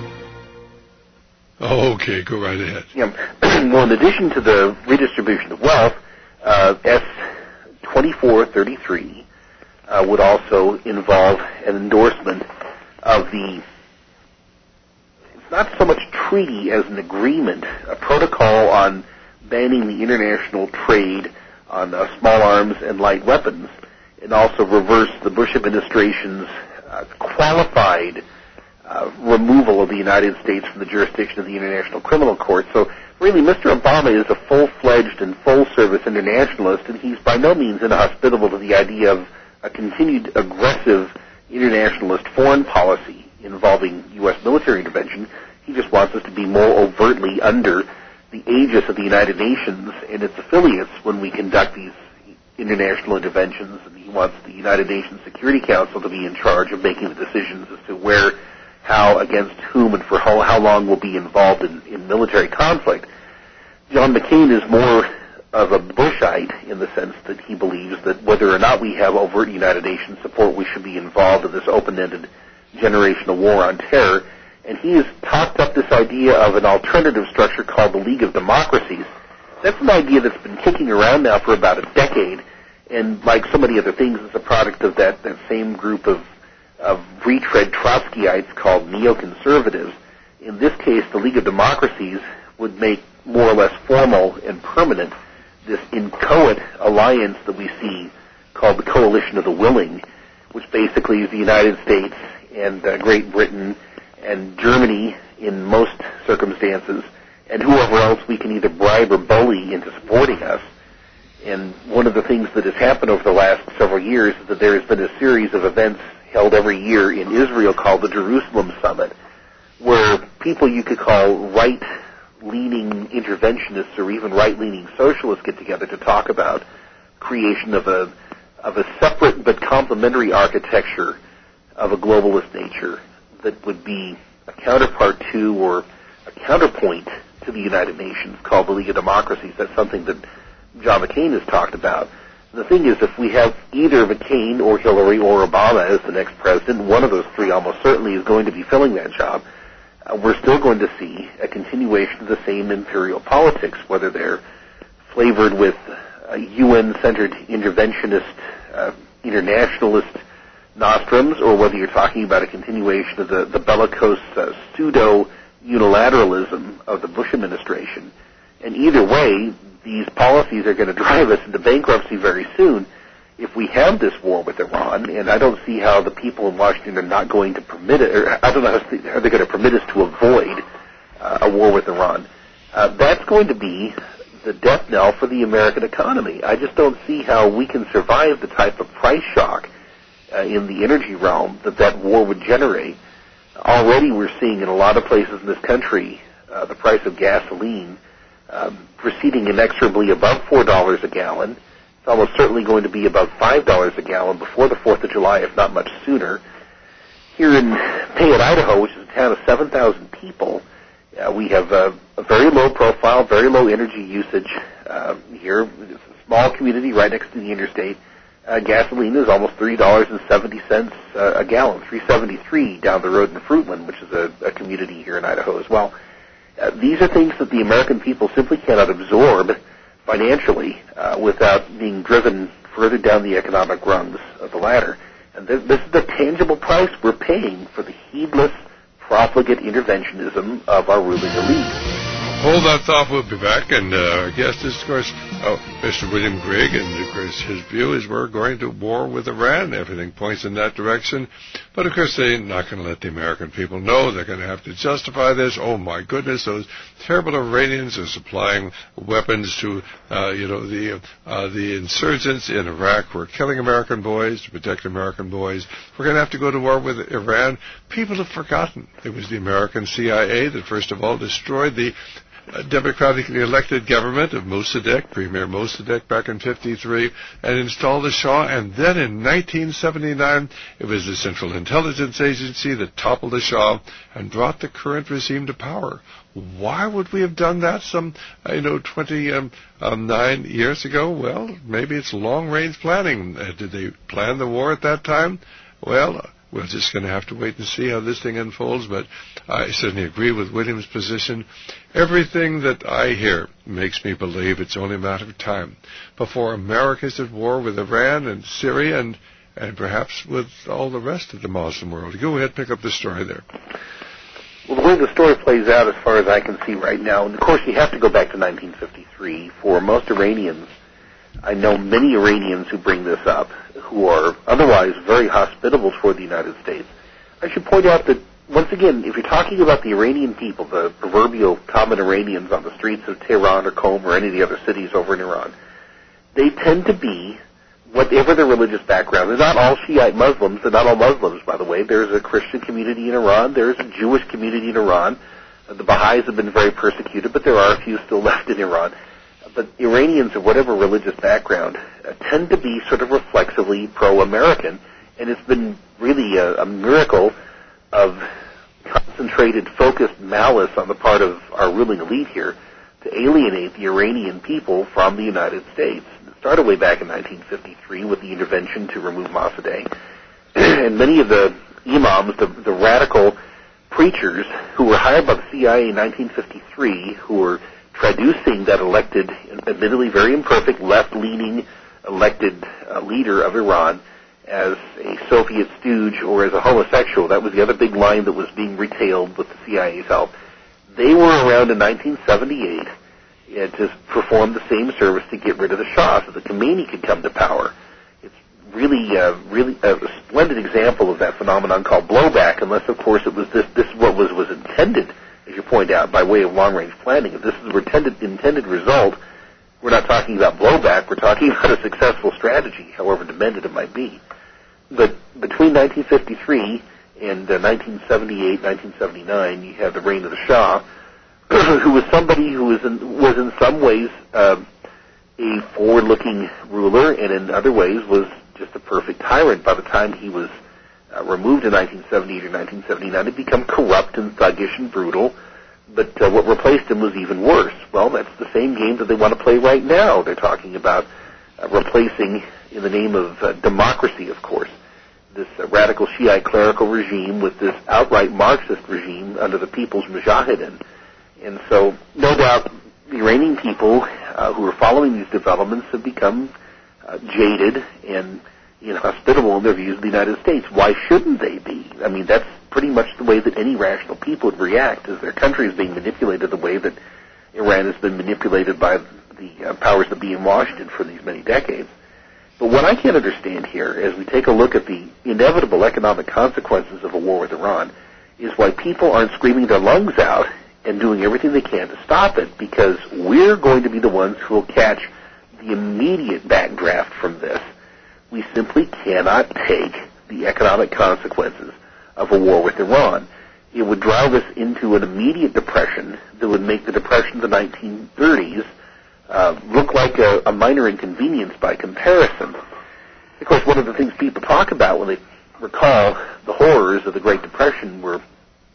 Oh, okay, go right ahead. Yeah. Well, in addition to the redistribution of wealth, uh, S twenty-four thirty-three uh, would also involve an endorsement of the, it's not so much treaty as an agreement, a protocol on banning the international trade on uh, small arms and light weapons, and also reverse the Bush administration's uh, qualified uh, removal of the United States from the jurisdiction of the International Criminal Court. So really, Mister Obama is a full-fledged and full-service internationalist, and he's by no means inhospitable to the idea of a continued aggressive internationalist foreign policy involving U S military intervention. He just wants us to be more overtly under the aegis of the United Nations and its affiliates when we conduct these international interventions, and he wants the United Nations Security Council to be in charge of making the decisions as to where, how, against whom, and for how, how long we'll be involved in, in military conflict. John McCain is more of a Bushite in the sense that he believes that whether or not we have overt United Nations support, we should be involved in this open-ended generational war on terror. and he has talked up this idea of an alternative structure called the League of Democracies. That's an idea that's been kicking around now for about a decade, and like so many other things, it's a product of that, that same group of, of retread Trotskyites called neoconservatives. In this case, the League of Democracies would make more or less formal and permanent this inchoate alliance that we see called the Coalition of the Willing, which basically is the United States and uh, Great Britain and Germany in most circumstances, and whoever else we can either bribe or bully into supporting us. And one of the things that has happened over the last several years is that there has been a series of events held every year in Israel called the Jerusalem Summit, where people you could call right-leaning interventionists or even right-leaning socialists get together to talk about creation of a of a separate but complementary architecture of a globalist nature that would be a counterpart to or a counterpoint to the United Nations called the League of Democracies. That's something that John McCain has talked about. The thing is, if we have either McCain or Hillary or Obama as the next president, one of those three almost certainly is going to be filling that job, uh, we're still going to see a continuation of the same imperial politics, whether they're flavored with uh, U N-centered interventionist, uh, internationalist nostrums, or whether you're talking about a continuation of the, the bellicose uh, pseudo-unilateralism of the Bush administration. And either way, these policies are going to drive us into bankruptcy very soon if we have this war with Iran, and I don't see how the people in Washington are not going to permit it, or I don't know how are they going to permit us to avoid uh, a war with Iran. Uh, that's going to be the death knell for the American economy. I just don't see how we can survive the type of price shock uh, in the energy realm that that war would generate. Already we're seeing in a lot of places in this country uh, the price of gasoline um, proceeding inexorably above four dollars a gallon. It's almost certainly going to be above five dollars a gallon before the fourth of July, if not much sooner. Here in Payette, Idaho, which is a town of seven thousand people, uh, we have a, a very low profile, very low energy usage uh, here. It's a small community right next to the interstate. Uh, gasoline is almost three dollars and seventy cents uh, a gallon, three seventy-three down the road in Fruitland, which is a, a community here in Idaho as well. Uh, these are things that the American people simply cannot absorb financially uh, without being driven further down the economic rungs of the ladder. And this, this is the tangible price we're paying for the heedless, profligate interventionism of our ruling elite. Hold that thought. We'll be back. And uh, our guest is, of course, oh, Mister William Grigg. And, of course, his view is we're going to war with Iran. Everything points in that direction. But, of course, they're not going to let the American people know. They're going to have to justify this. Oh, my goodness, those terrible Iranians are supplying weapons to, uh, you know, the uh, the insurgents in Iraq who are killing American boys to protect American boys. We're going to have to go to war with Iran. People have forgotten. It was the American C I A that, first of all, destroyed the Uh, democratically elected government of Mossadegh, Premier Mossadegh, back in fifty-three, and installed the Shah. And then in nineteen seventy-nine, it was the Central Intelligence Agency that toppled the Shah and brought the current regime to power. Why would we have done that some, uh, you know, twenty-nine years ago? Well, maybe it's long-range planning. Uh, did they plan the war at that time? Well, we're just going to have to wait and see how this thing unfolds, but I certainly agree with William's position. Everything that I hear makes me believe it's only a matter of time before America's at war with Iran and Syria and, and perhaps with all the rest of the Muslim world. Go ahead, pick up the story there. Well, the way the story plays out, as far as I can see right now, and of course you have to go back to nineteen fifty-three. For most Iranians, I know many Iranians who bring this up, who are otherwise very hospitable toward the United States. I should point out that, once again, if you're talking about the Iranian people, the proverbial common Iranians on the streets of Tehran or Qom or any of the other cities over in Iran, they tend to be, whatever their religious background, they're not all Shiite Muslims, they're not all Muslims, by the way. There's a Christian community in Iran, there's a Jewish community in Iran. The Baha'is have been very persecuted, but there are a few still left in Iran. But Iranians of whatever religious background uh, tend to be sort of reflexively pro-American, and it's been really a, a miracle of concentrated, focused malice on the part of our ruling elite here to alienate the Iranian people from the United States. It started way back in nineteen fifty-three with the intervention to remove Mossadegh. And many of the imams, the, the radical preachers who were hired by the C I A in nineteen fifty-three, who were traducing that elected, admittedly very imperfect, left-leaning elected uh, leader of Iran as a Soviet stooge or as a homosexual. That was the other big line that was being retailed with the C I A's help. They were around in nineteen seventy-eight uh, to perform the same service to get rid of the Shah so that Khomeini could come to power. It's really, uh, really a splendid example of that phenomenon called blowback, unless, of course, it was this, this is what was, was intended, as you point out, by way of long-range planning. If this is the intended, intended result, we're not talking about blowback, we're talking about a successful strategy, however demented it might be. But between nineteen fifty-three and uh, nineteen seventy-eight, nineteen seventy-nine, you have the reign of the Shah, who was somebody who was in, was in some ways uh, a forward-looking ruler, and in other ways was just a perfect tyrant. By the time he was uh, removed in nineteen seventy-eight or nineteen seventy-nine, he'd become corrupt and thuggish and brutal. But uh, what replaced him was even worse. Well, that's the same game that they want to play right now. They're talking about uh, replacing, in the name of uh, democracy, of course, this uh, radical Shiite clerical regime with this outright Marxist regime under the People's Mujahideen. And so, no doubt, the Iranian people uh, who are following these developments have become uh, jaded and inhospitable in their views of the United States. Why shouldn't they be? I mean, that's pretty much the way that any rational people would react, as their country is being manipulated the way that Iran has been manipulated by the uh, powers that be in Washington for these many decades. But what I can't understand here, as we take a look at the inevitable economic consequences of a war with Iran, is why people aren't screaming their lungs out and doing everything they can to stop it, because we're going to be the ones who will catch the immediate backdraft from this. We simply cannot take the economic consequences of a war with Iran. It would drive us into an immediate depression that would make the depression of the nineteen thirties uh, look like a, a minor inconvenience by comparison. Of course, one of the things people talk about when they recall the horrors of the Great Depression were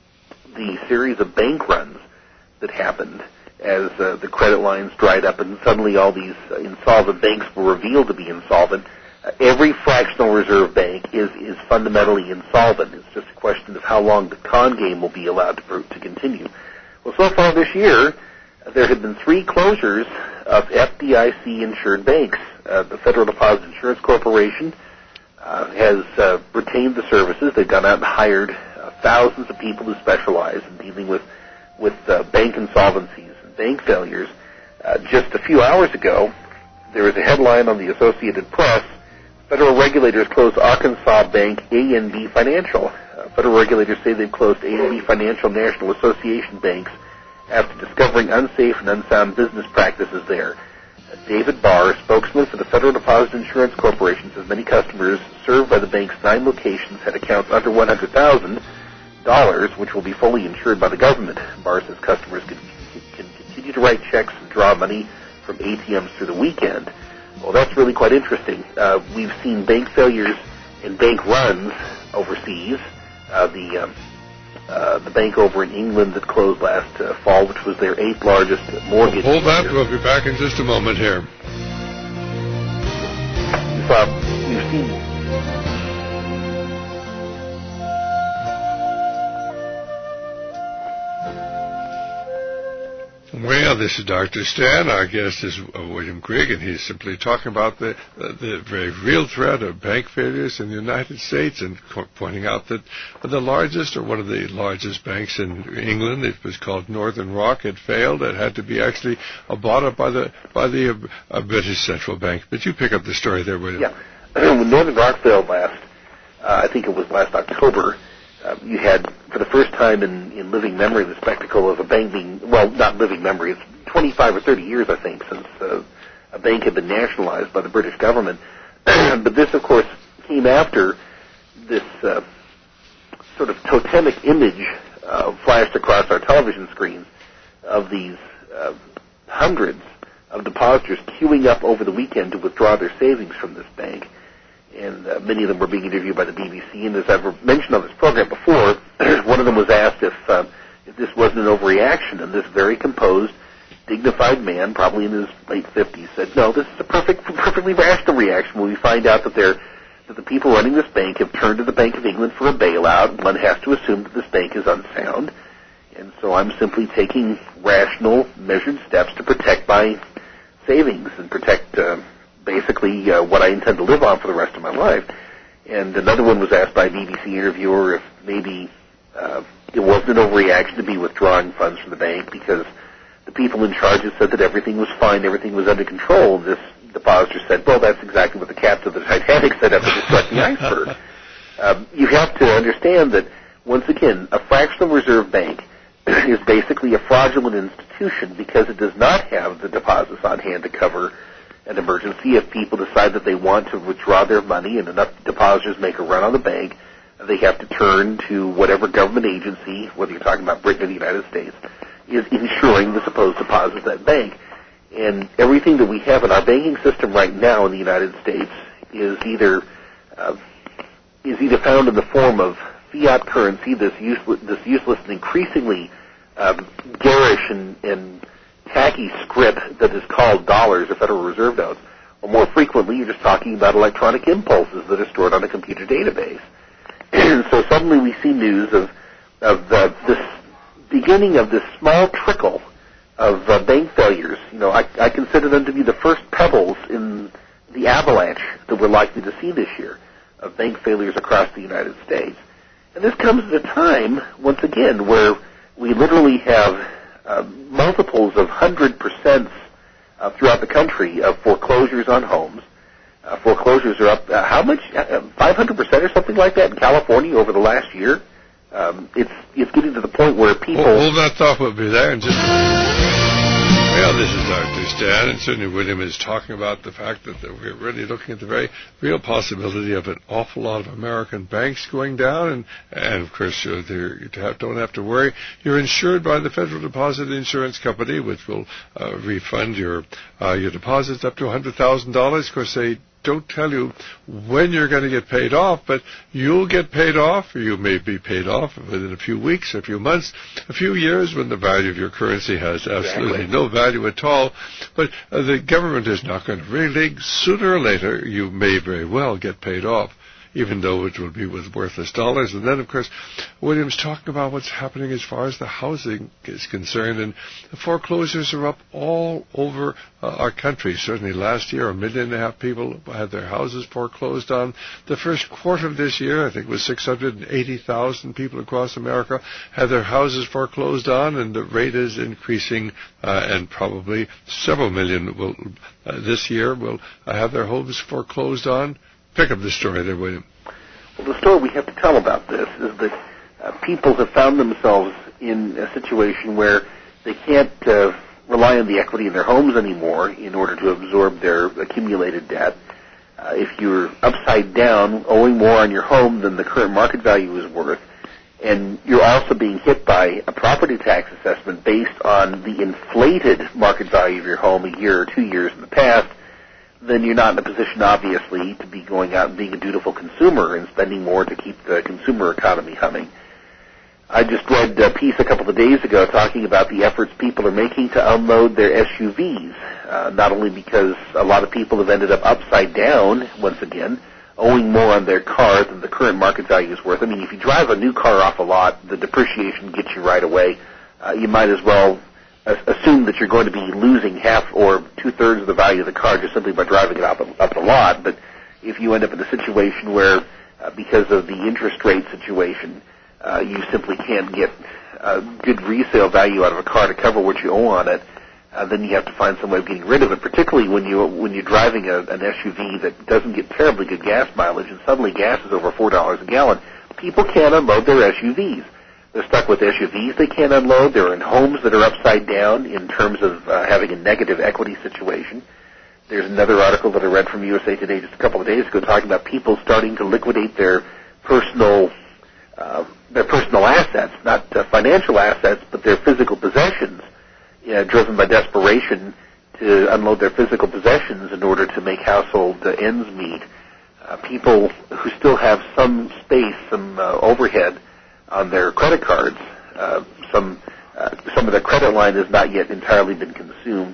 the series of bank runs that happened as uh, the credit lines dried up and suddenly all these uh, insolvent banks were revealed to be insolvent. Uh, every fractional reserve bank is, is fundamentally insolvent. It's just a question of how long the con game will be allowed to, to continue. Well, so far this year, uh, there have been three closures of F D I C-insured banks. Uh, the Federal Deposit Insurance Corporation uh, has uh, retained the services. They've gone out and hired uh, thousands of people who specialize in dealing with, with uh, bank insolvencies and bank failures. Uh, just a few hours ago, there was a headline on the Associated Press: federal regulators closed Arkansas bank A N B Financial. Uh, federal regulators say they've closed A N B Financial National Association banks after discovering unsafe and unsound business practices there. Uh, David Barr, spokesman for the Federal Deposit Insurance Corporation, says many customers served by the bank's nine locations had accounts under one hundred thousand dollars, which will be fully insured by the government. Barr says customers can, can continue to write checks and draw money from A T Ms through the weekend. Well, that's really quite interesting. Uh, we've seen bank failures and bank runs overseas. Uh, the um, uh, the bank over in England that closed last uh, fall, which was their eighth largest mortgage. Hold that. We'll be back in just a moment here. We've, uh, we've seen... Well, this is Doctor Stan. Our guest is uh, William Grigg, and he's simply talking about the uh, the very real threat of bank failures in the United States, and co- pointing out that the largest, or one of the largest banks in England, it was called Northern Rock, had failed. It had to be actually uh, bought up by the by the uh, uh, British Central Bank. But you pick up the story there, William. Yeah. When Northern Rock failed last, uh, I think it was last October, Uh, you had, for the first time in, in living memory, the spectacle of a bank being, well, not living memory, it's twenty-five or thirty years, I think, since uh, a bank had been nationalized by the British government. But this, of course, came after this uh, sort of totemic image uh, flashed across our television screens of these uh, hundreds of depositors queuing up over the weekend to withdraw their savings from this bank. And uh, many of them were being interviewed by the B B C. And as I've mentioned on this program before, one of them was asked if uh, if this wasn't an overreaction, and this very composed, dignified man, probably in his late fifties, said, "No, this is a perfect, perfectly rational reaction when we find out that their that the people running this bank have turned to the Bank of England for a bailout. One has to assume that this bank is unsound. And so I'm simply taking rational, measured steps to protect my savings and protect uh, basically uh, what I intend to live on for the rest of my life. And another one was asked by a B B C interviewer if maybe uh, it wasn't an overreaction to be withdrawing funds from the bank because the people in charge had said that everything was fine, everything was under control. This depositor said, well, that's exactly what the captain of the Titanic said after it struck the iceberg. Um, you have to understand that, once again, a fractional reserve bank is basically a fraudulent institution because it does not have the deposits on hand to cover an emergency. If people decide that they want to withdraw their money and enough depositors make a run on the bank, they have to turn to whatever government agency, whether you're talking about Britain or the United States, is insuring the supposed deposits at that bank. And everything that we have in our banking system right now in the United States is either uh, is either found in the form of fiat currency, this useless, this useless and increasingly um, garish and, and tacky script that is called dollars or Federal Reserve notes, or more frequently you're just talking about electronic impulses that are stored on a computer database. And so suddenly we see news of, of uh, this beginning of this small trickle of uh, bank failures. You know, I, I consider them to be the first pebbles in the avalanche that we're likely to see this year of bank failures across the United States. And this comes at a time, once again, where we literally have uh, multiples of one hundred percent uh, throughout the country of foreclosures on homes. Uh, foreclosures are up, uh, how much? Uh, five hundred percent or something like that in California over the last year. Um, it's it's getting to the point where people... Well, hold that thought, we'll be there in just a minute. Well, this is Doctor Stan, and certainly William is talking about the fact that we're really looking at the very real possibility of an awful lot of American banks going down, and, and of course, uh, you have, don't have to worry. You're insured by the Federal Deposit Insurance Company, which will uh, refund your uh, your deposits up to one hundred thousand dollars. Of course, they don't tell you when you're going to get paid off, but you'll get paid off, or you may be paid off within a few weeks, a few months, a few years, when the value of your currency has absolutely exactly. no value at all. But uh, the government is not going to really. Sooner or later, you may very well get paid off, even though it will be with worthless dollars. And then, of course, William's talking about what's happening as far as the housing is concerned, and the foreclosures are up all over uh, our country. Certainly last year, a million and a half people had their houses foreclosed on. The first quarter of this year, I think it was six hundred eighty thousand people across America had their houses foreclosed on, and the rate is increasing, uh, and probably several million will uh, this year will uh, have their homes foreclosed on. Pick up the story there, William. Well, the story we have to tell about this is that uh, people have found themselves in a situation where they can't uh, rely on the equity in their homes anymore in order to absorb their accumulated debt. Uh, if you're upside down, owing more on your home than the current market value is worth, and you're also being hit by a property tax assessment based on the inflated market value of your home a year or two years in the past, then you're not in a position, obviously, to be going out and being a dutiful consumer and spending more to keep the consumer economy humming. I just read a piece a couple of days ago talking about the efforts people are making to unload their S U Vs, uh, not only because a lot of people have ended up upside down, once again, owing more on their car than the current market value is worth. I mean, if you drive a new car off a lot, the depreciation gets you right away. Uh, you might as well assume that you're going to be losing half or two-thirds of the value of the car just simply by driving it up, up the lot. But if you end up in a situation where, uh, because of the interest rate situation, uh, you simply can't get uh, good resale value out of a car to cover what you owe on it, uh, then you have to find some way of getting rid of it, particularly when, you, when you're driving a, an S U V that doesn't get terribly good gas mileage, and suddenly gas is over four dollars a gallon. People can't unload their S U Vs. They're stuck with S U Vs they can't unload. They're in homes that are upside down in terms of uh, having a negative equity situation. There's another article that I read from U S A Today just a couple of days ago talking about people starting to liquidate their personal uh, their personal assets, not uh, financial assets, but their physical possessions, uh, driven by desperation to unload their physical possessions in order to make household uh, ends meet. Uh, people who still have some space, some uh, overhead on their credit cards, uh, some uh, some of their credit line has not yet entirely been consumed,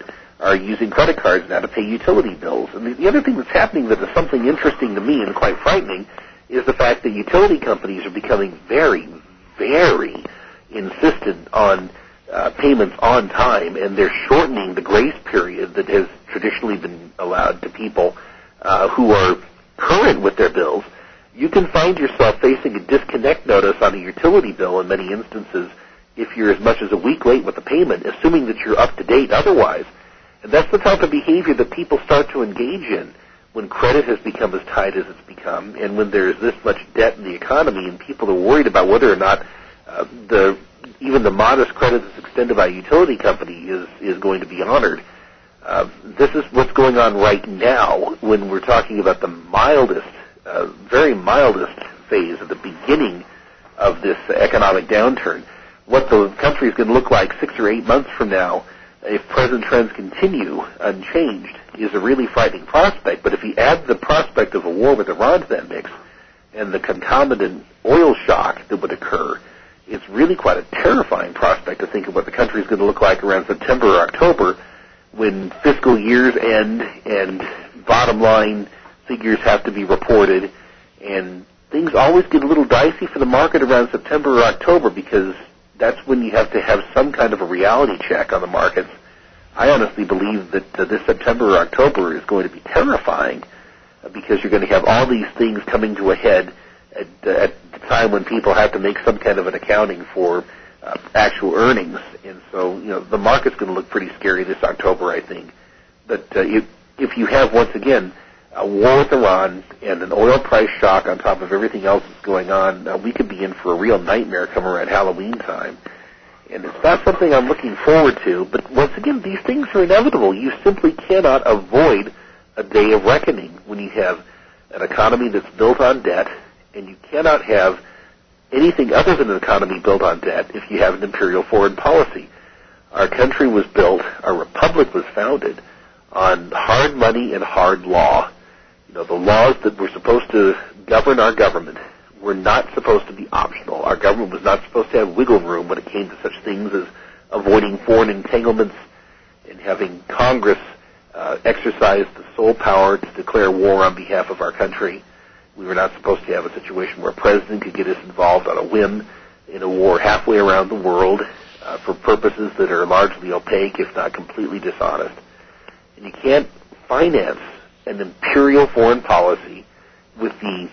are using credit cards now to pay utility bills. And the, the other thing that's happening that is something interesting to me and quite frightening is the fact that utility companies are becoming very, very insistent on uh, payments on time, and they're shortening the grace period that has traditionally been allowed to people uh, who are current with their bills. You can find yourself facing a disconnect notice on a utility bill in many instances if you're as much as a week late with the payment, assuming that you're up to date otherwise. And that's the type of behavior that people start to engage in when credit has become as tight as it's become, and when there's this much debt in the economy, and people are worried about whether or not uh, the even the modest credit that's extended by a utility company is, is going to be honored. Uh, this is what's going on right now when we're talking about the mildest, uh, very mildest phase at the beginning of this economic downturn. What the country is going to look like six or eight months from now, if present trends continue unchanged, is a really frightening prospect. But if you add the prospect of a war with Iran to that mix and the concomitant oil shock that would occur, it's really quite a terrifying prospect to think of what the country is going to look like around September or October, when fiscal years end and bottom line figures have to be reported, and things always get a little dicey for the market around September or October, because that's when you have to have some kind of a reality check on the markets. I honestly believe that uh, this September or October is going to be terrifying, uh, because you're going to have all these things coming to a head at, uh, at the time when people have to make some kind of an accounting for uh, actual earnings. And so, you know, the market's going to look pretty scary this October, I think. But uh, if, if you have, once again, a war with Iran and an oil price shock on top of everything else that's going on, uh, we could be in for a real nightmare come around Halloween time. And it's not something I'm looking forward to, but once again, these things are inevitable. You simply cannot avoid a day of reckoning when you have an economy that's built on debt, and you cannot have anything other than an economy built on debt if you have an imperial foreign policy. Our country was built, our republic was founded on hard money and hard law. You know, the laws that were supposed to govern our government were not supposed to be optional. Our government was not supposed to have wiggle room when it came to such things as avoiding foreign entanglements and having Congress uh, exercise the sole power to declare war on behalf of our country. We were not supposed to have a situation where a president could get us involved on a whim in a war halfway around the world uh, for purposes that are largely opaque, if not completely dishonest. And you can't finance an imperial foreign policy with the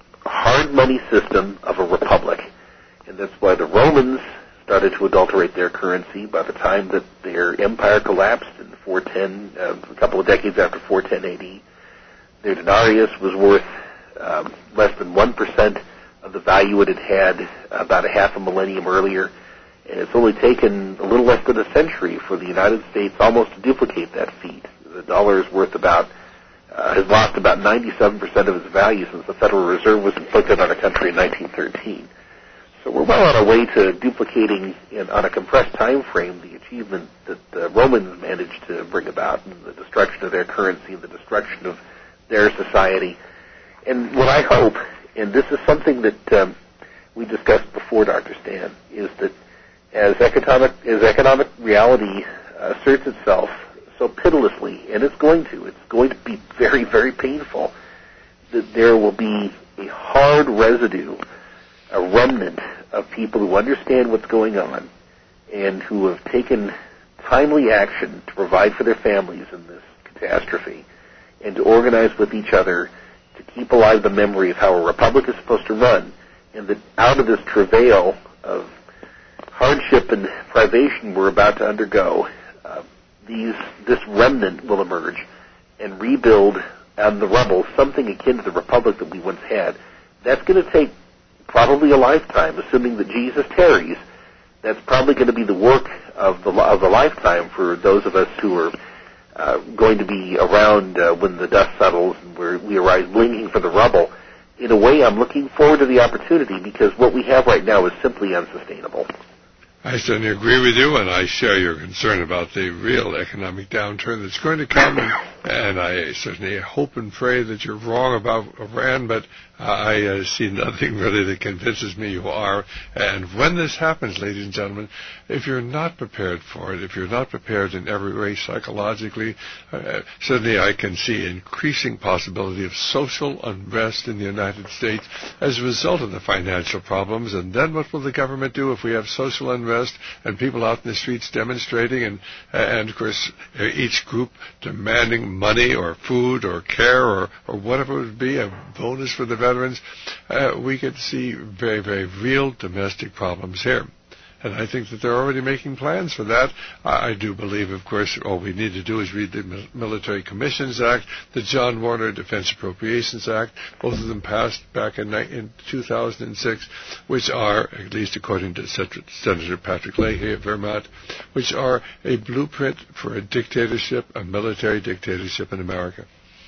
hard money system of a republic. And that's why the Romans started to adulterate their currency by the time that their empire collapsed in four ten, uh, a couple of decades after four ten A D. Their denarius was worth um, less than one percent of the value it had had about a half a millennium earlier. And it's only taken a little less than a century for the United States almost to duplicate that feat. The dollar is worth about Uh, has lost about ninety-seven percent of its value since the Federal Reserve was inflicted on a country in nineteen thirteen. So we're well on our way to duplicating, in, on a compressed time frame, the achievement that the Romans managed to bring about, and the destruction of their currency and the destruction of their society. And what I hope, and this is something that um, we discussed before, Doctor Stan, is that as economic, as economic reality uh, asserts itself so pitilessly, and it's going to, it's going to be very, very painful, that there will be a hard residue, a remnant of people who understand what's going on and who have taken timely action to provide for their families in this catastrophe and to organize with each other to keep alive the memory of how a republic is supposed to run, and that out of this travail of hardship and privation we're about to undergo, uh, These, this remnant will emerge and rebuild out of the rubble something akin to the republic that we once had. That's going to take probably a lifetime, assuming that Jesus tarries. That's probably going to be the work of the of a lifetime for those of us who are uh, going to be around uh, when the dust settles and we're, we arise blinking for the rubble. In a way, I'm looking forward to the opportunity, because what we have right now is simply unsustainable. I certainly agree with you, and I share your concern about the real economic downturn that's going to come, and, and I certainly hope and pray that you're wrong about Iran, but I uh, see nothing really that convinces me you are. And when this happens, ladies and gentlemen, if you're not prepared for it, if you're not prepared in every way psychologically, uh, certainly I can see increasing possibility of social unrest in the United States as a result of the financial problems. And then what will the government do if we have social unrest and people out in the streets demonstrating, and, and of course, each group demanding money or food or care or, or whatever it would be, a bonus for the veterans? Uh, we could see very, very real domestic problems here. And I think that they're already making plans for that. I, I do believe, of course, all we need to do is read the Mil- Military Commissions Act, the John Warner Defense Appropriations Act, both of them passed back in, in two thousand six, which are, at least according to Senator Patrick Leahy of Vermont, which are a blueprint for a dictatorship, a military dictatorship in America.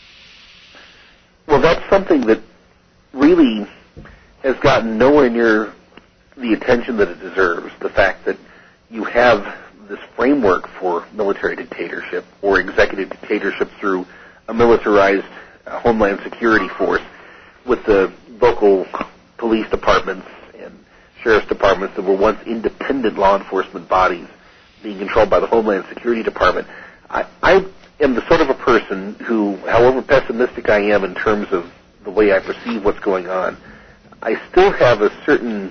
Well, that's something that really has gotten nowhere near the attention that it deserves. The fact that you have this framework for military dictatorship or executive dictatorship through a militarized uh, Homeland Security force with the local police departments and sheriff's departments that were once independent law enforcement bodies being controlled by the Homeland Security Department. I, I am the sort of a person who, however pessimistic I am in terms of the way I perceive what's going on, I still have a certain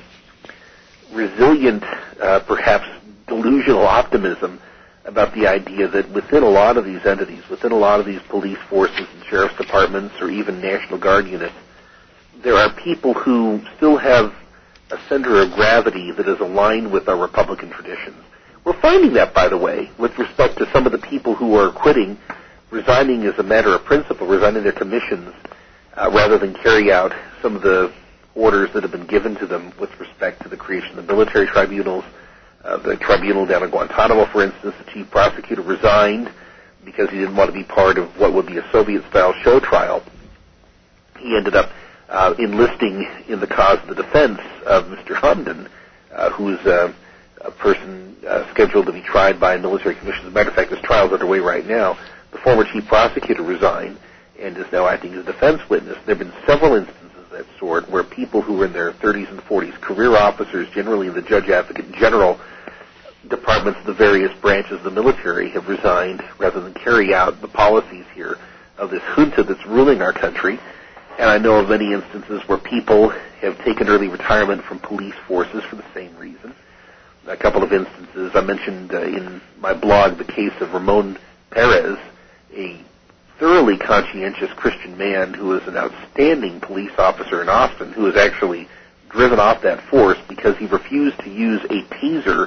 resilient, uh, perhaps delusional optimism about the idea that within a lot of these entities, within a lot of these police forces and sheriff's departments or even National Guard units, there are people who still have a center of gravity that is aligned with our Republican traditions. We're finding that, by the way, with respect to some of the people who are quitting, resigning as a matter of principle, resigning their commissions, uh, rather than carry out some of the orders that have been given to them with respect to the creation of the military tribunals. Uh, the tribunal down in Guantanamo, for instance, the chief prosecutor resigned because he didn't want to be part of what would be a Soviet-style show trial. He ended up uh, enlisting in the cause of the defense of Mister Hamdan, uh, who is uh, a person uh, scheduled to be tried by a military commission. As a matter of fact, this trial is underway right now. The former chief prosecutor resigned and is now acting as a defense witness. There have been several instances of that sort where people who were in their thirties and forties, career officers, generally in the Judge Advocate General departments of the various branches of the military, have resigned rather than carry out the policies here of this junta that's ruling our country. And I know of many instances where people have taken early retirement from police forces for the same reason. A couple of instances I mentioned uh, in my blog, the case of Ramon Perez, a thoroughly conscientious Christian man who is an outstanding police officer in Austin, who was actually driven off that force because he refused to use a taser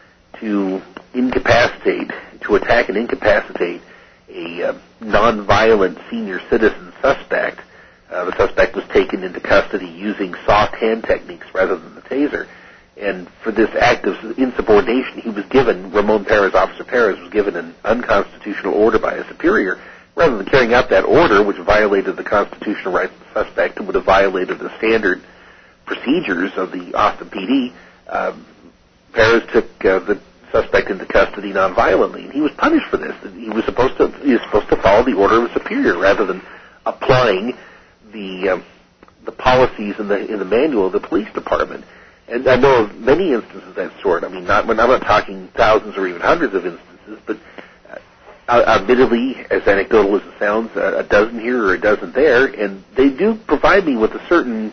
to incapacitate, to attack and incapacitate a uh, nonviolent senior citizen suspect. Uh, the suspect was taken into custody using soft hand techniques rather than the taser. And for this act of insubordination, he was given, Ramon Perez, Officer Perez, was given an unconstitutional order by a superior. Rather than carrying out that order, which violated the constitutional rights of the suspect and would have violated the standard procedures of the Austin P D, um, Perez took uh, the suspect into custody nonviolently, and he was punished for this. He was supposed to he was supposed to follow the order of a superior rather than applying the um, the policies in the in the manual of the police department. And I know of many instances of that sort. I mean, not when I'm not talking thousands or even hundreds of instances, but uh, admittedly, as anecdotal as it sounds, uh, a dozen here or a dozen there, and they do provide me with a certain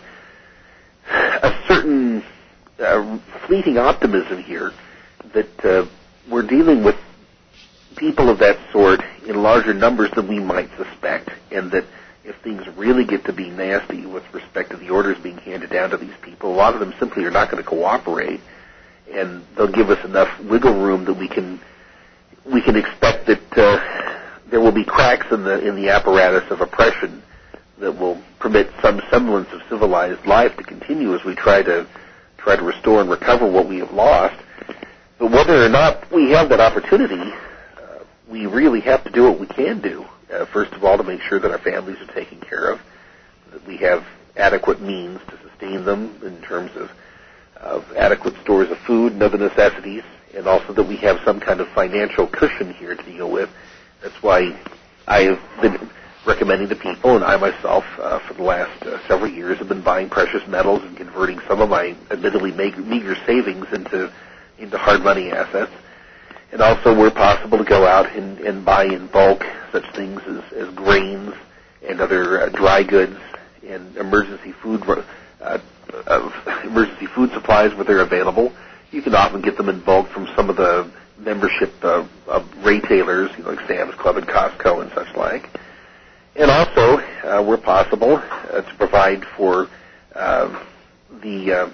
a certain uh, fleeting optimism here that uh, we're dealing with people of that sort in larger numbers than we might suspect, and that if things really get to be nasty with respect to the orders being handed down to these people, a lot of them simply are not going to cooperate, and they'll give us enough wiggle room that we can we can expect that uh, there will be cracks in the in the apparatus of oppression that will permit some semblance of civilized life to continue as we try to try to restore and recover what we have lost. But whether or not we have that opportunity, uh, we really have to do what we can do. Uh, first of all, to make sure that our families are taken care of, that we have adequate means to sustain them in terms of of adequate stores of food and other necessities, and also that we have some kind of financial cushion here to deal with. That's why I have been recommending to people, and I myself, uh, for the last uh, several years, have been buying precious metals and converting some of my admittedly meager savings into into hard money assets. And also, where possible, to go out and, and buy in bulk such things as, as grains and other uh, dry goods and emergency food uh, uh, emergency food supplies where they're available. You can often get them in bulk from some of the membership uh, of retailers, you know, like Sam's Club and Costco and such like. And also, uh, where possible, uh, to provide for uh, the uh,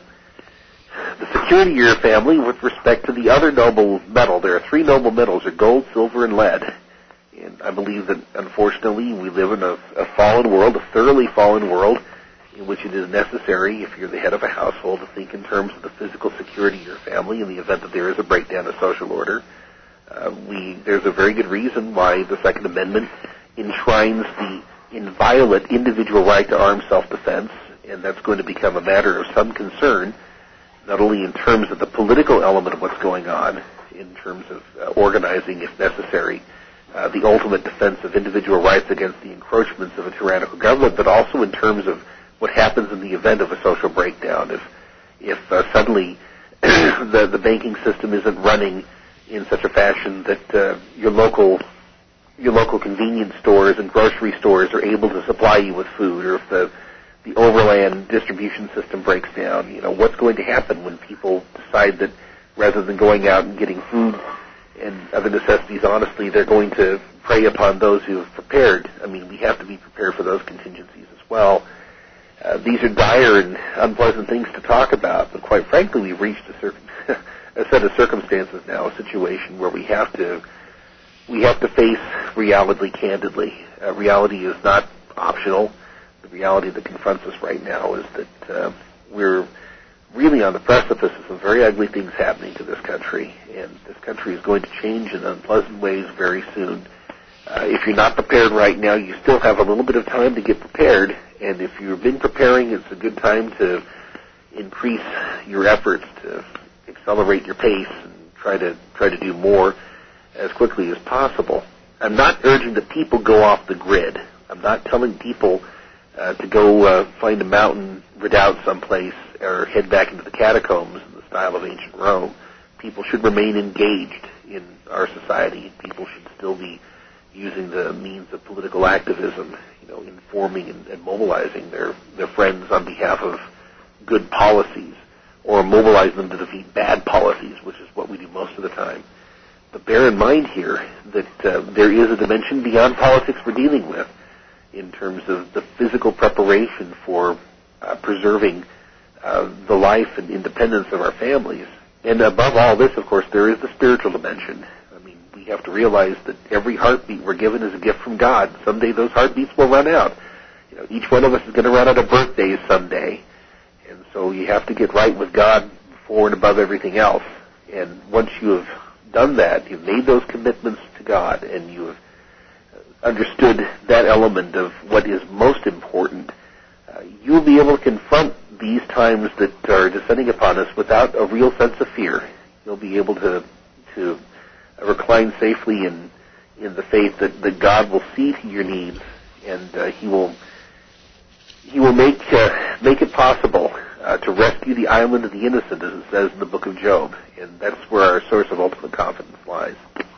the security of your family with respect to the other noble metal. There are three noble metals: are gold, silver, and lead. And I believe that, unfortunately, we live in a, a fallen world, a thoroughly fallen world, in which it is necessary, if you're the head of a household, to think in terms of the physical security of your family in the event that there is a breakdown of social order. Uh, we there's a very good reason why the Second Amendment enshrines the inviolate individual right to armed self-defense, and that's going to become a matter of some concern, not only in terms of the political element of what's going on, in terms of uh, organizing, if necessary, uh, the ultimate defense of individual rights against the encroachments of a tyrannical government, but also in terms of what happens in the event of a social breakdown. If, if uh, suddenly the, the banking system isn't running in such a fashion that uh, your local your local convenience stores and grocery stores are able to supply you with food, or if the the overland distribution system breaks down, you know, what's going to happen when people decide that rather than going out and getting food and other necessities honestly, they're going to prey upon those who have prepared? I mean, we have to be prepared for those contingencies as well. Uh, these are dire and unpleasant things to talk about, but quite frankly, we've reached a, certain a set of circumstances now, a situation where we have to we have to face reality candidly. Uh, reality is not optional. The reality that confronts us right now is that uh, we're really on the precipice of some very ugly things happening to this country, and this country is going to change in unpleasant ways very soon. Uh, if you're not prepared right now, you still have a little bit of time to get prepared, and if you've been preparing, it's a good time to increase your efforts to accelerate your pace and try to try to do more as quickly as possible. I'm not urging that people go off the grid. I'm not telling people uh, to go uh, find a mountain redoubt someplace or head back into the catacombs in the style of ancient Rome. People should remain engaged in our society. People should still be using the means of political activism, you know, informing and, and mobilizing their, their friends on behalf of good policies, or mobilizing them to defeat bad policies, which is what we do most of the time. But bear in mind here that uh, there is a dimension beyond politics we're dealing with in terms of the physical preparation for uh, preserving uh, the life and independence of our families. And above all this, of course, there is the spiritual dimension. I mean, we have to realize that every heartbeat we're given is a gift from God. Someday those heartbeats will run out. You know, each one of us is going to run out of birthdays someday. And so you have to get right with God before and above everything else. And once you have done that, you've made those commitments to God, and you have understood that element of what is most important, uh, you'll be able to confront these times that are descending upon us without a real sense of fear. You'll be able to to recline safely in in the faith that, that God will see to your needs, and uh, He will He will make uh, make it possible uh, to rescue the island of the innocent, as it says in the book of Job, and that's where our source of ultimate confidence lies.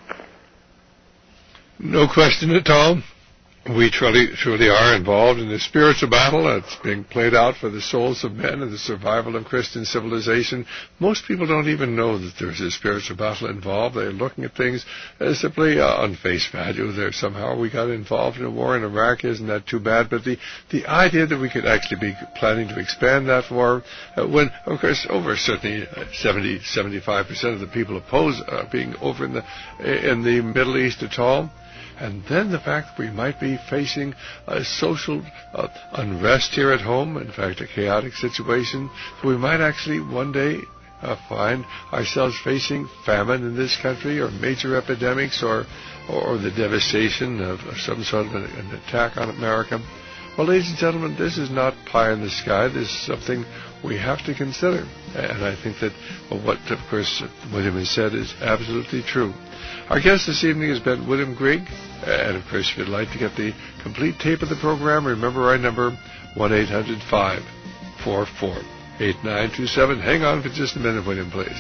No question at all. We truly, truly are involved in the spiritual battle that's being played out for the souls of men and the survival of Christian civilization. Most people don't even know that there's a spiritual battle involved. They're looking at things as simply uh, on face value. They're somehow we got involved in a war in Iraq, isn't that too bad? But the, the idea that we could actually be planning to expand that war, uh, when, of course, over certainly uh, seventy, seventy-five percent of the people oppose uh, being over in the, in the Middle East at all. And then the fact that we might be facing a social uh, unrest here at home, in fact, a chaotic situation. So we might actually one day uh, find ourselves facing famine in this country, or major epidemics, or or the devastation of, of some sort of an, an attack on America. Well, ladies and gentlemen, this is not pie in the sky. This is something we have to consider. And I think that what, of course, William has said is absolutely true. Our guest this evening has been William Grigg. And, of course, if you'd like to get the complete tape of the program, remember our number, one eight hundred five four four eight nine two seven. Hang on for just a minute, William, please.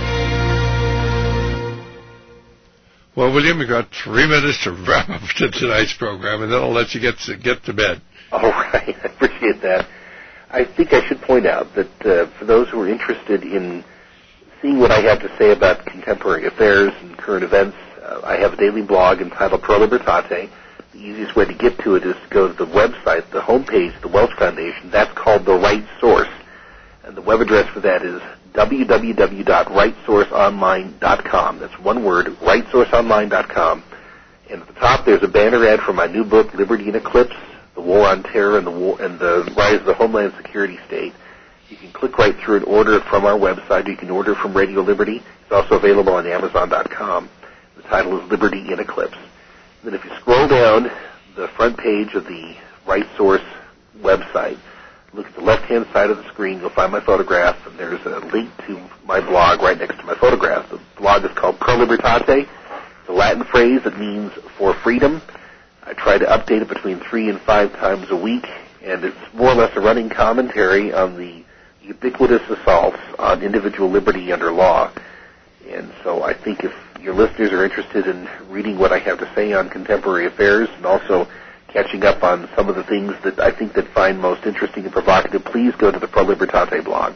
Well, William, we've got three minutes to wrap up to tonight's program, and then I'll let you get to, get to bed. All right. I appreciate that. I think I should point out that uh, for those who are interested in seeing what I have to say about contemporary affairs and current events, uh, I have a daily blog entitled Pro Libertate. The easiest way to get to it is to go to the website, the homepage of the Welsh Foundation. That's called The Right Source. And the web address for that is w w w dot right source online dot com. That's one word, right source online dot com. And at the top there's a banner ad for my new book, Liberty in Eclipse, The War on Terror and the, War, and the Rise of the Homeland Security State. You can click right through and order it from our website. You can order it from Radio Liberty. It's also available on amazon dot com. The title is Liberty in Eclipse. Then if you scroll down the front page of the Right Source website, look at the left-hand side of the screen, you'll find my photograph, and there's a link to my blog right next to my photograph. The blog is called Pro Libertate. It's a Latin phrase that means for freedom. I try to update it between three and five times a week, and it's more or less a running commentary on the ubiquitous assaults on individual liberty under law. And so I think if your listeners are interested in reading what I have to say on contemporary affairs and also catching up on some of the things that I think that find most interesting and provocative, please go to the Pro Libertate blog.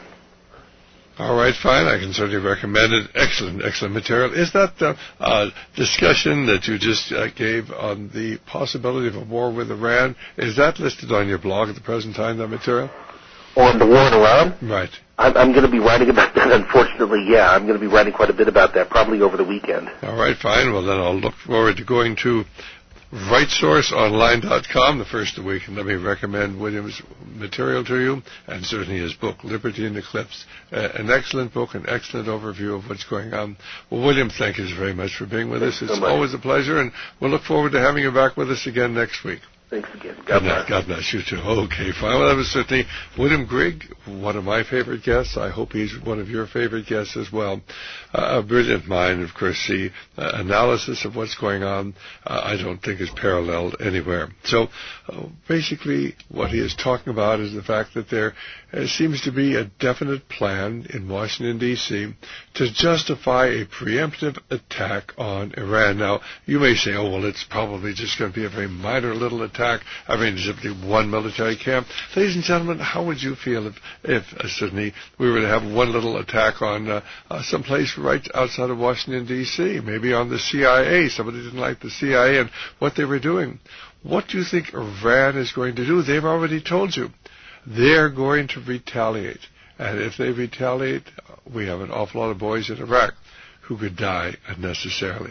All right, fine. I can certainly recommend it. Excellent, excellent material. Is that the uh, discussion that you just uh, gave on the possibility of a war with Iran, is that listed on your blog at the present time, that material? On the war in Iran? Right. I'm, I'm going to be writing about that, unfortunately, yeah. I'm going to be writing quite a bit about that, probably over the weekend. All right, fine. Well, then I'll look forward to going to right source online dot com the first of the week, and let me recommend William's material to you, and certainly his book, Liberty in Eclipse. Uh, an excellent book, an excellent overview of what's going on. Well, William, thank you very much for being with Thanks us. It's so much. always a pleasure, and we'll look forward to having you back with us again next week. Thanks again. God God bless. bless. God bless you too. Okay, fine. Well, that was certainly William Grigg, one of my favorite guests. I hope he's one of your favorite guests as well. Uh, a brilliant mind, of course. The uh, analysis of what's going on, uh, I don't think is paralleled anywhere. So, uh, basically, what he is talking about is the fact that there uh, seems to be a definite plan in Washington, D C to justify a preemptive attack on Iran. Now, you may say, oh, well, it's probably just going to be a very minor little attack. I mean, simply one military camp. Ladies and gentlemen, how would you feel if, if uh, suddenly we were to have one little attack on uh, uh, someplace right outside of Washington, D C, maybe on the C I A? Somebody didn't like the C I A and what they were doing. What do you think Iran is going to do? They've already told you. They're going to retaliate. And if they retaliate, we have an awful lot of boys in Iraq who could die unnecessarily.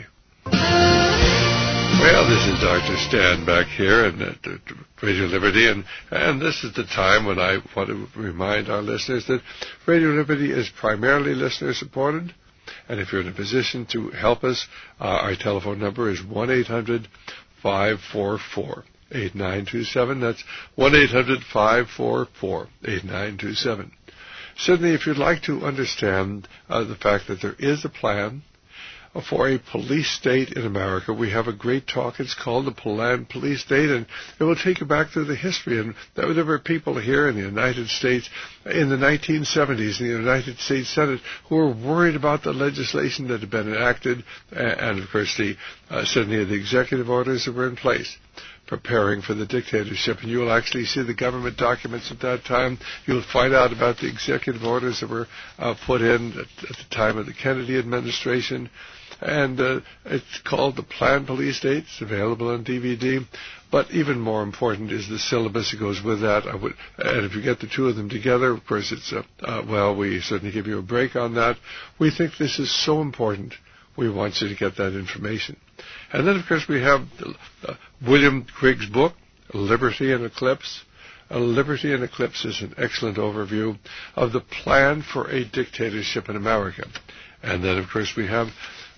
Well, this is Doctor Stan back here at uh, Radio Liberty, and, and this is the time when I want to remind our listeners that Radio Liberty is primarily listener-supported, and if you're in a position to help us, uh, our telephone number is one eight hundred five four four eight nine two seven. That's one eight hundred five four four eight nine two seven. Certainly, if you'd like to understand uh, the fact that there is a plan for a police state in America, we have a great talk. It's called the Planned Police State, and it will take you back through the history. And there were people here in the United States in the nineteen seventies in the United States Senate who were worried about the legislation that had been enacted, and of course the uh, certainly the executive orders that were in place, preparing for the dictatorship. And you will actually see the government documents at that time. You'll find out about the executive orders that were uh, put in at, at the time of the Kennedy administration. And uh, it's called the Planned Police State. It's available on D V D. But even more important is the syllabus that goes with that. I would, and if you get the two of them together, of course, it's, uh, uh, well, we certainly give you a break on that. We think this is so important. We want you to get that information. And then, of course, we have uh, William Grigg's book, Liberty in Eclipse. Uh, Liberty in Eclipse is an excellent overview of the plan for a dictatorship in America. And then, of course, we have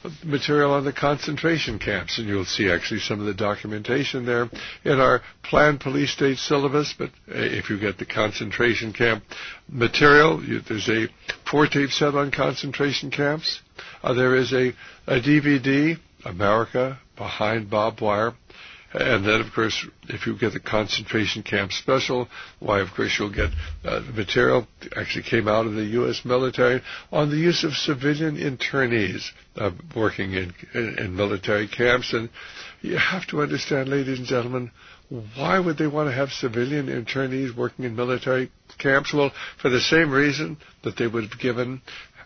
material on the concentration camps, and you'll see actually some of the documentation there in our planned police state syllabus. But if you get the concentration camp material, you, there's a four-tape set on concentration camps. Uh, there is a, a D V D, America Behind Barbed Wire. And then, of course, if you get the concentration camp special, why, of course, you'll get uh, the material that actually came out of the U S military on the use of civilian internees uh, working in, in, in military camps. And you have to understand, ladies and gentlemen, why would they want to have civilian internees working in military camps? Well, for the same reason that they would have given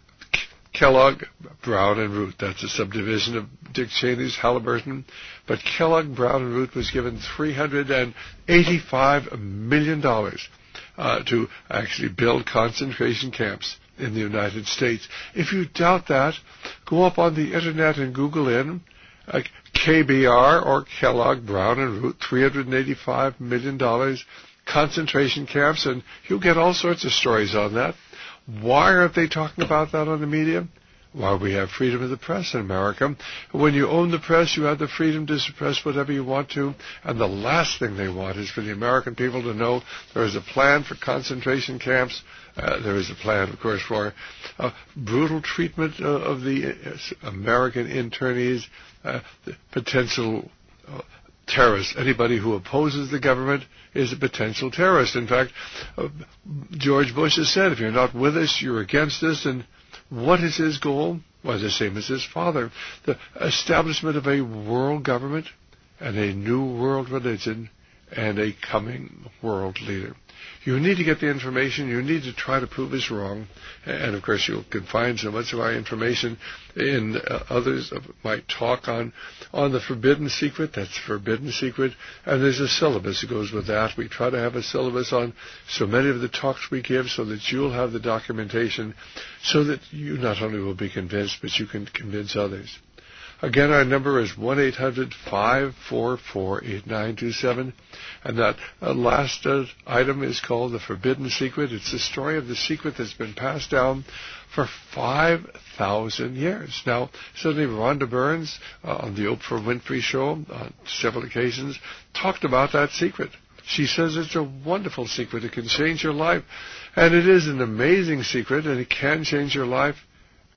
Kellogg, Brown, and Root. That's a subdivision of Dick Cheney's Halliburton. But Kellogg, Brown, and Root was given three hundred eighty-five million dollars uh, to actually build concentration camps in the United States. If you doubt that, go up on the Internet and Google in uh, K B R or Kellogg, Brown, and Root, three hundred eighty-five million dollars concentration camps, and you'll get all sorts of stories on that. Why aren't they talking about that on the media? Well, we have freedom of the press in America. When you own the press, you have the freedom to suppress whatever you want to. And the last thing they want is for the American people to know there is a plan for concentration camps. Uh, there is a plan, of course, for uh, brutal treatment uh, of the uh, American internees, uh, the potential uh, terrorists. Anybody who opposes the government is a potential terrorist. In fact, uh, George Bush has said, if you're not with us, you're against us. And what is his goal? Well, the same as his father. The establishment of a world government and a new world religion and a coming world leader. You need to get the information. You need to try to prove us wrong. And, of course, you can find so much of our information in uh, others of my talk on, on the Forbidden Secret. That's Forbidden Secret. And there's a syllabus that goes with that. We try to have a syllabus on so many of the talks we give so that you'll have the documentation so that you not only will be convinced, but you can convince others. Again, our number is one eight hundred five four four eight nine two seven. And that uh, last uh, item is called The Forbidden Secret. It's the story of the secret that's been passed down for five thousand years. Now, certainly Rhonda Burns uh, on the Oprah Winfrey Show on several occasions talked about that secret. She says it's a wonderful secret. It can change your life. And it is an amazing secret, and it can change your life.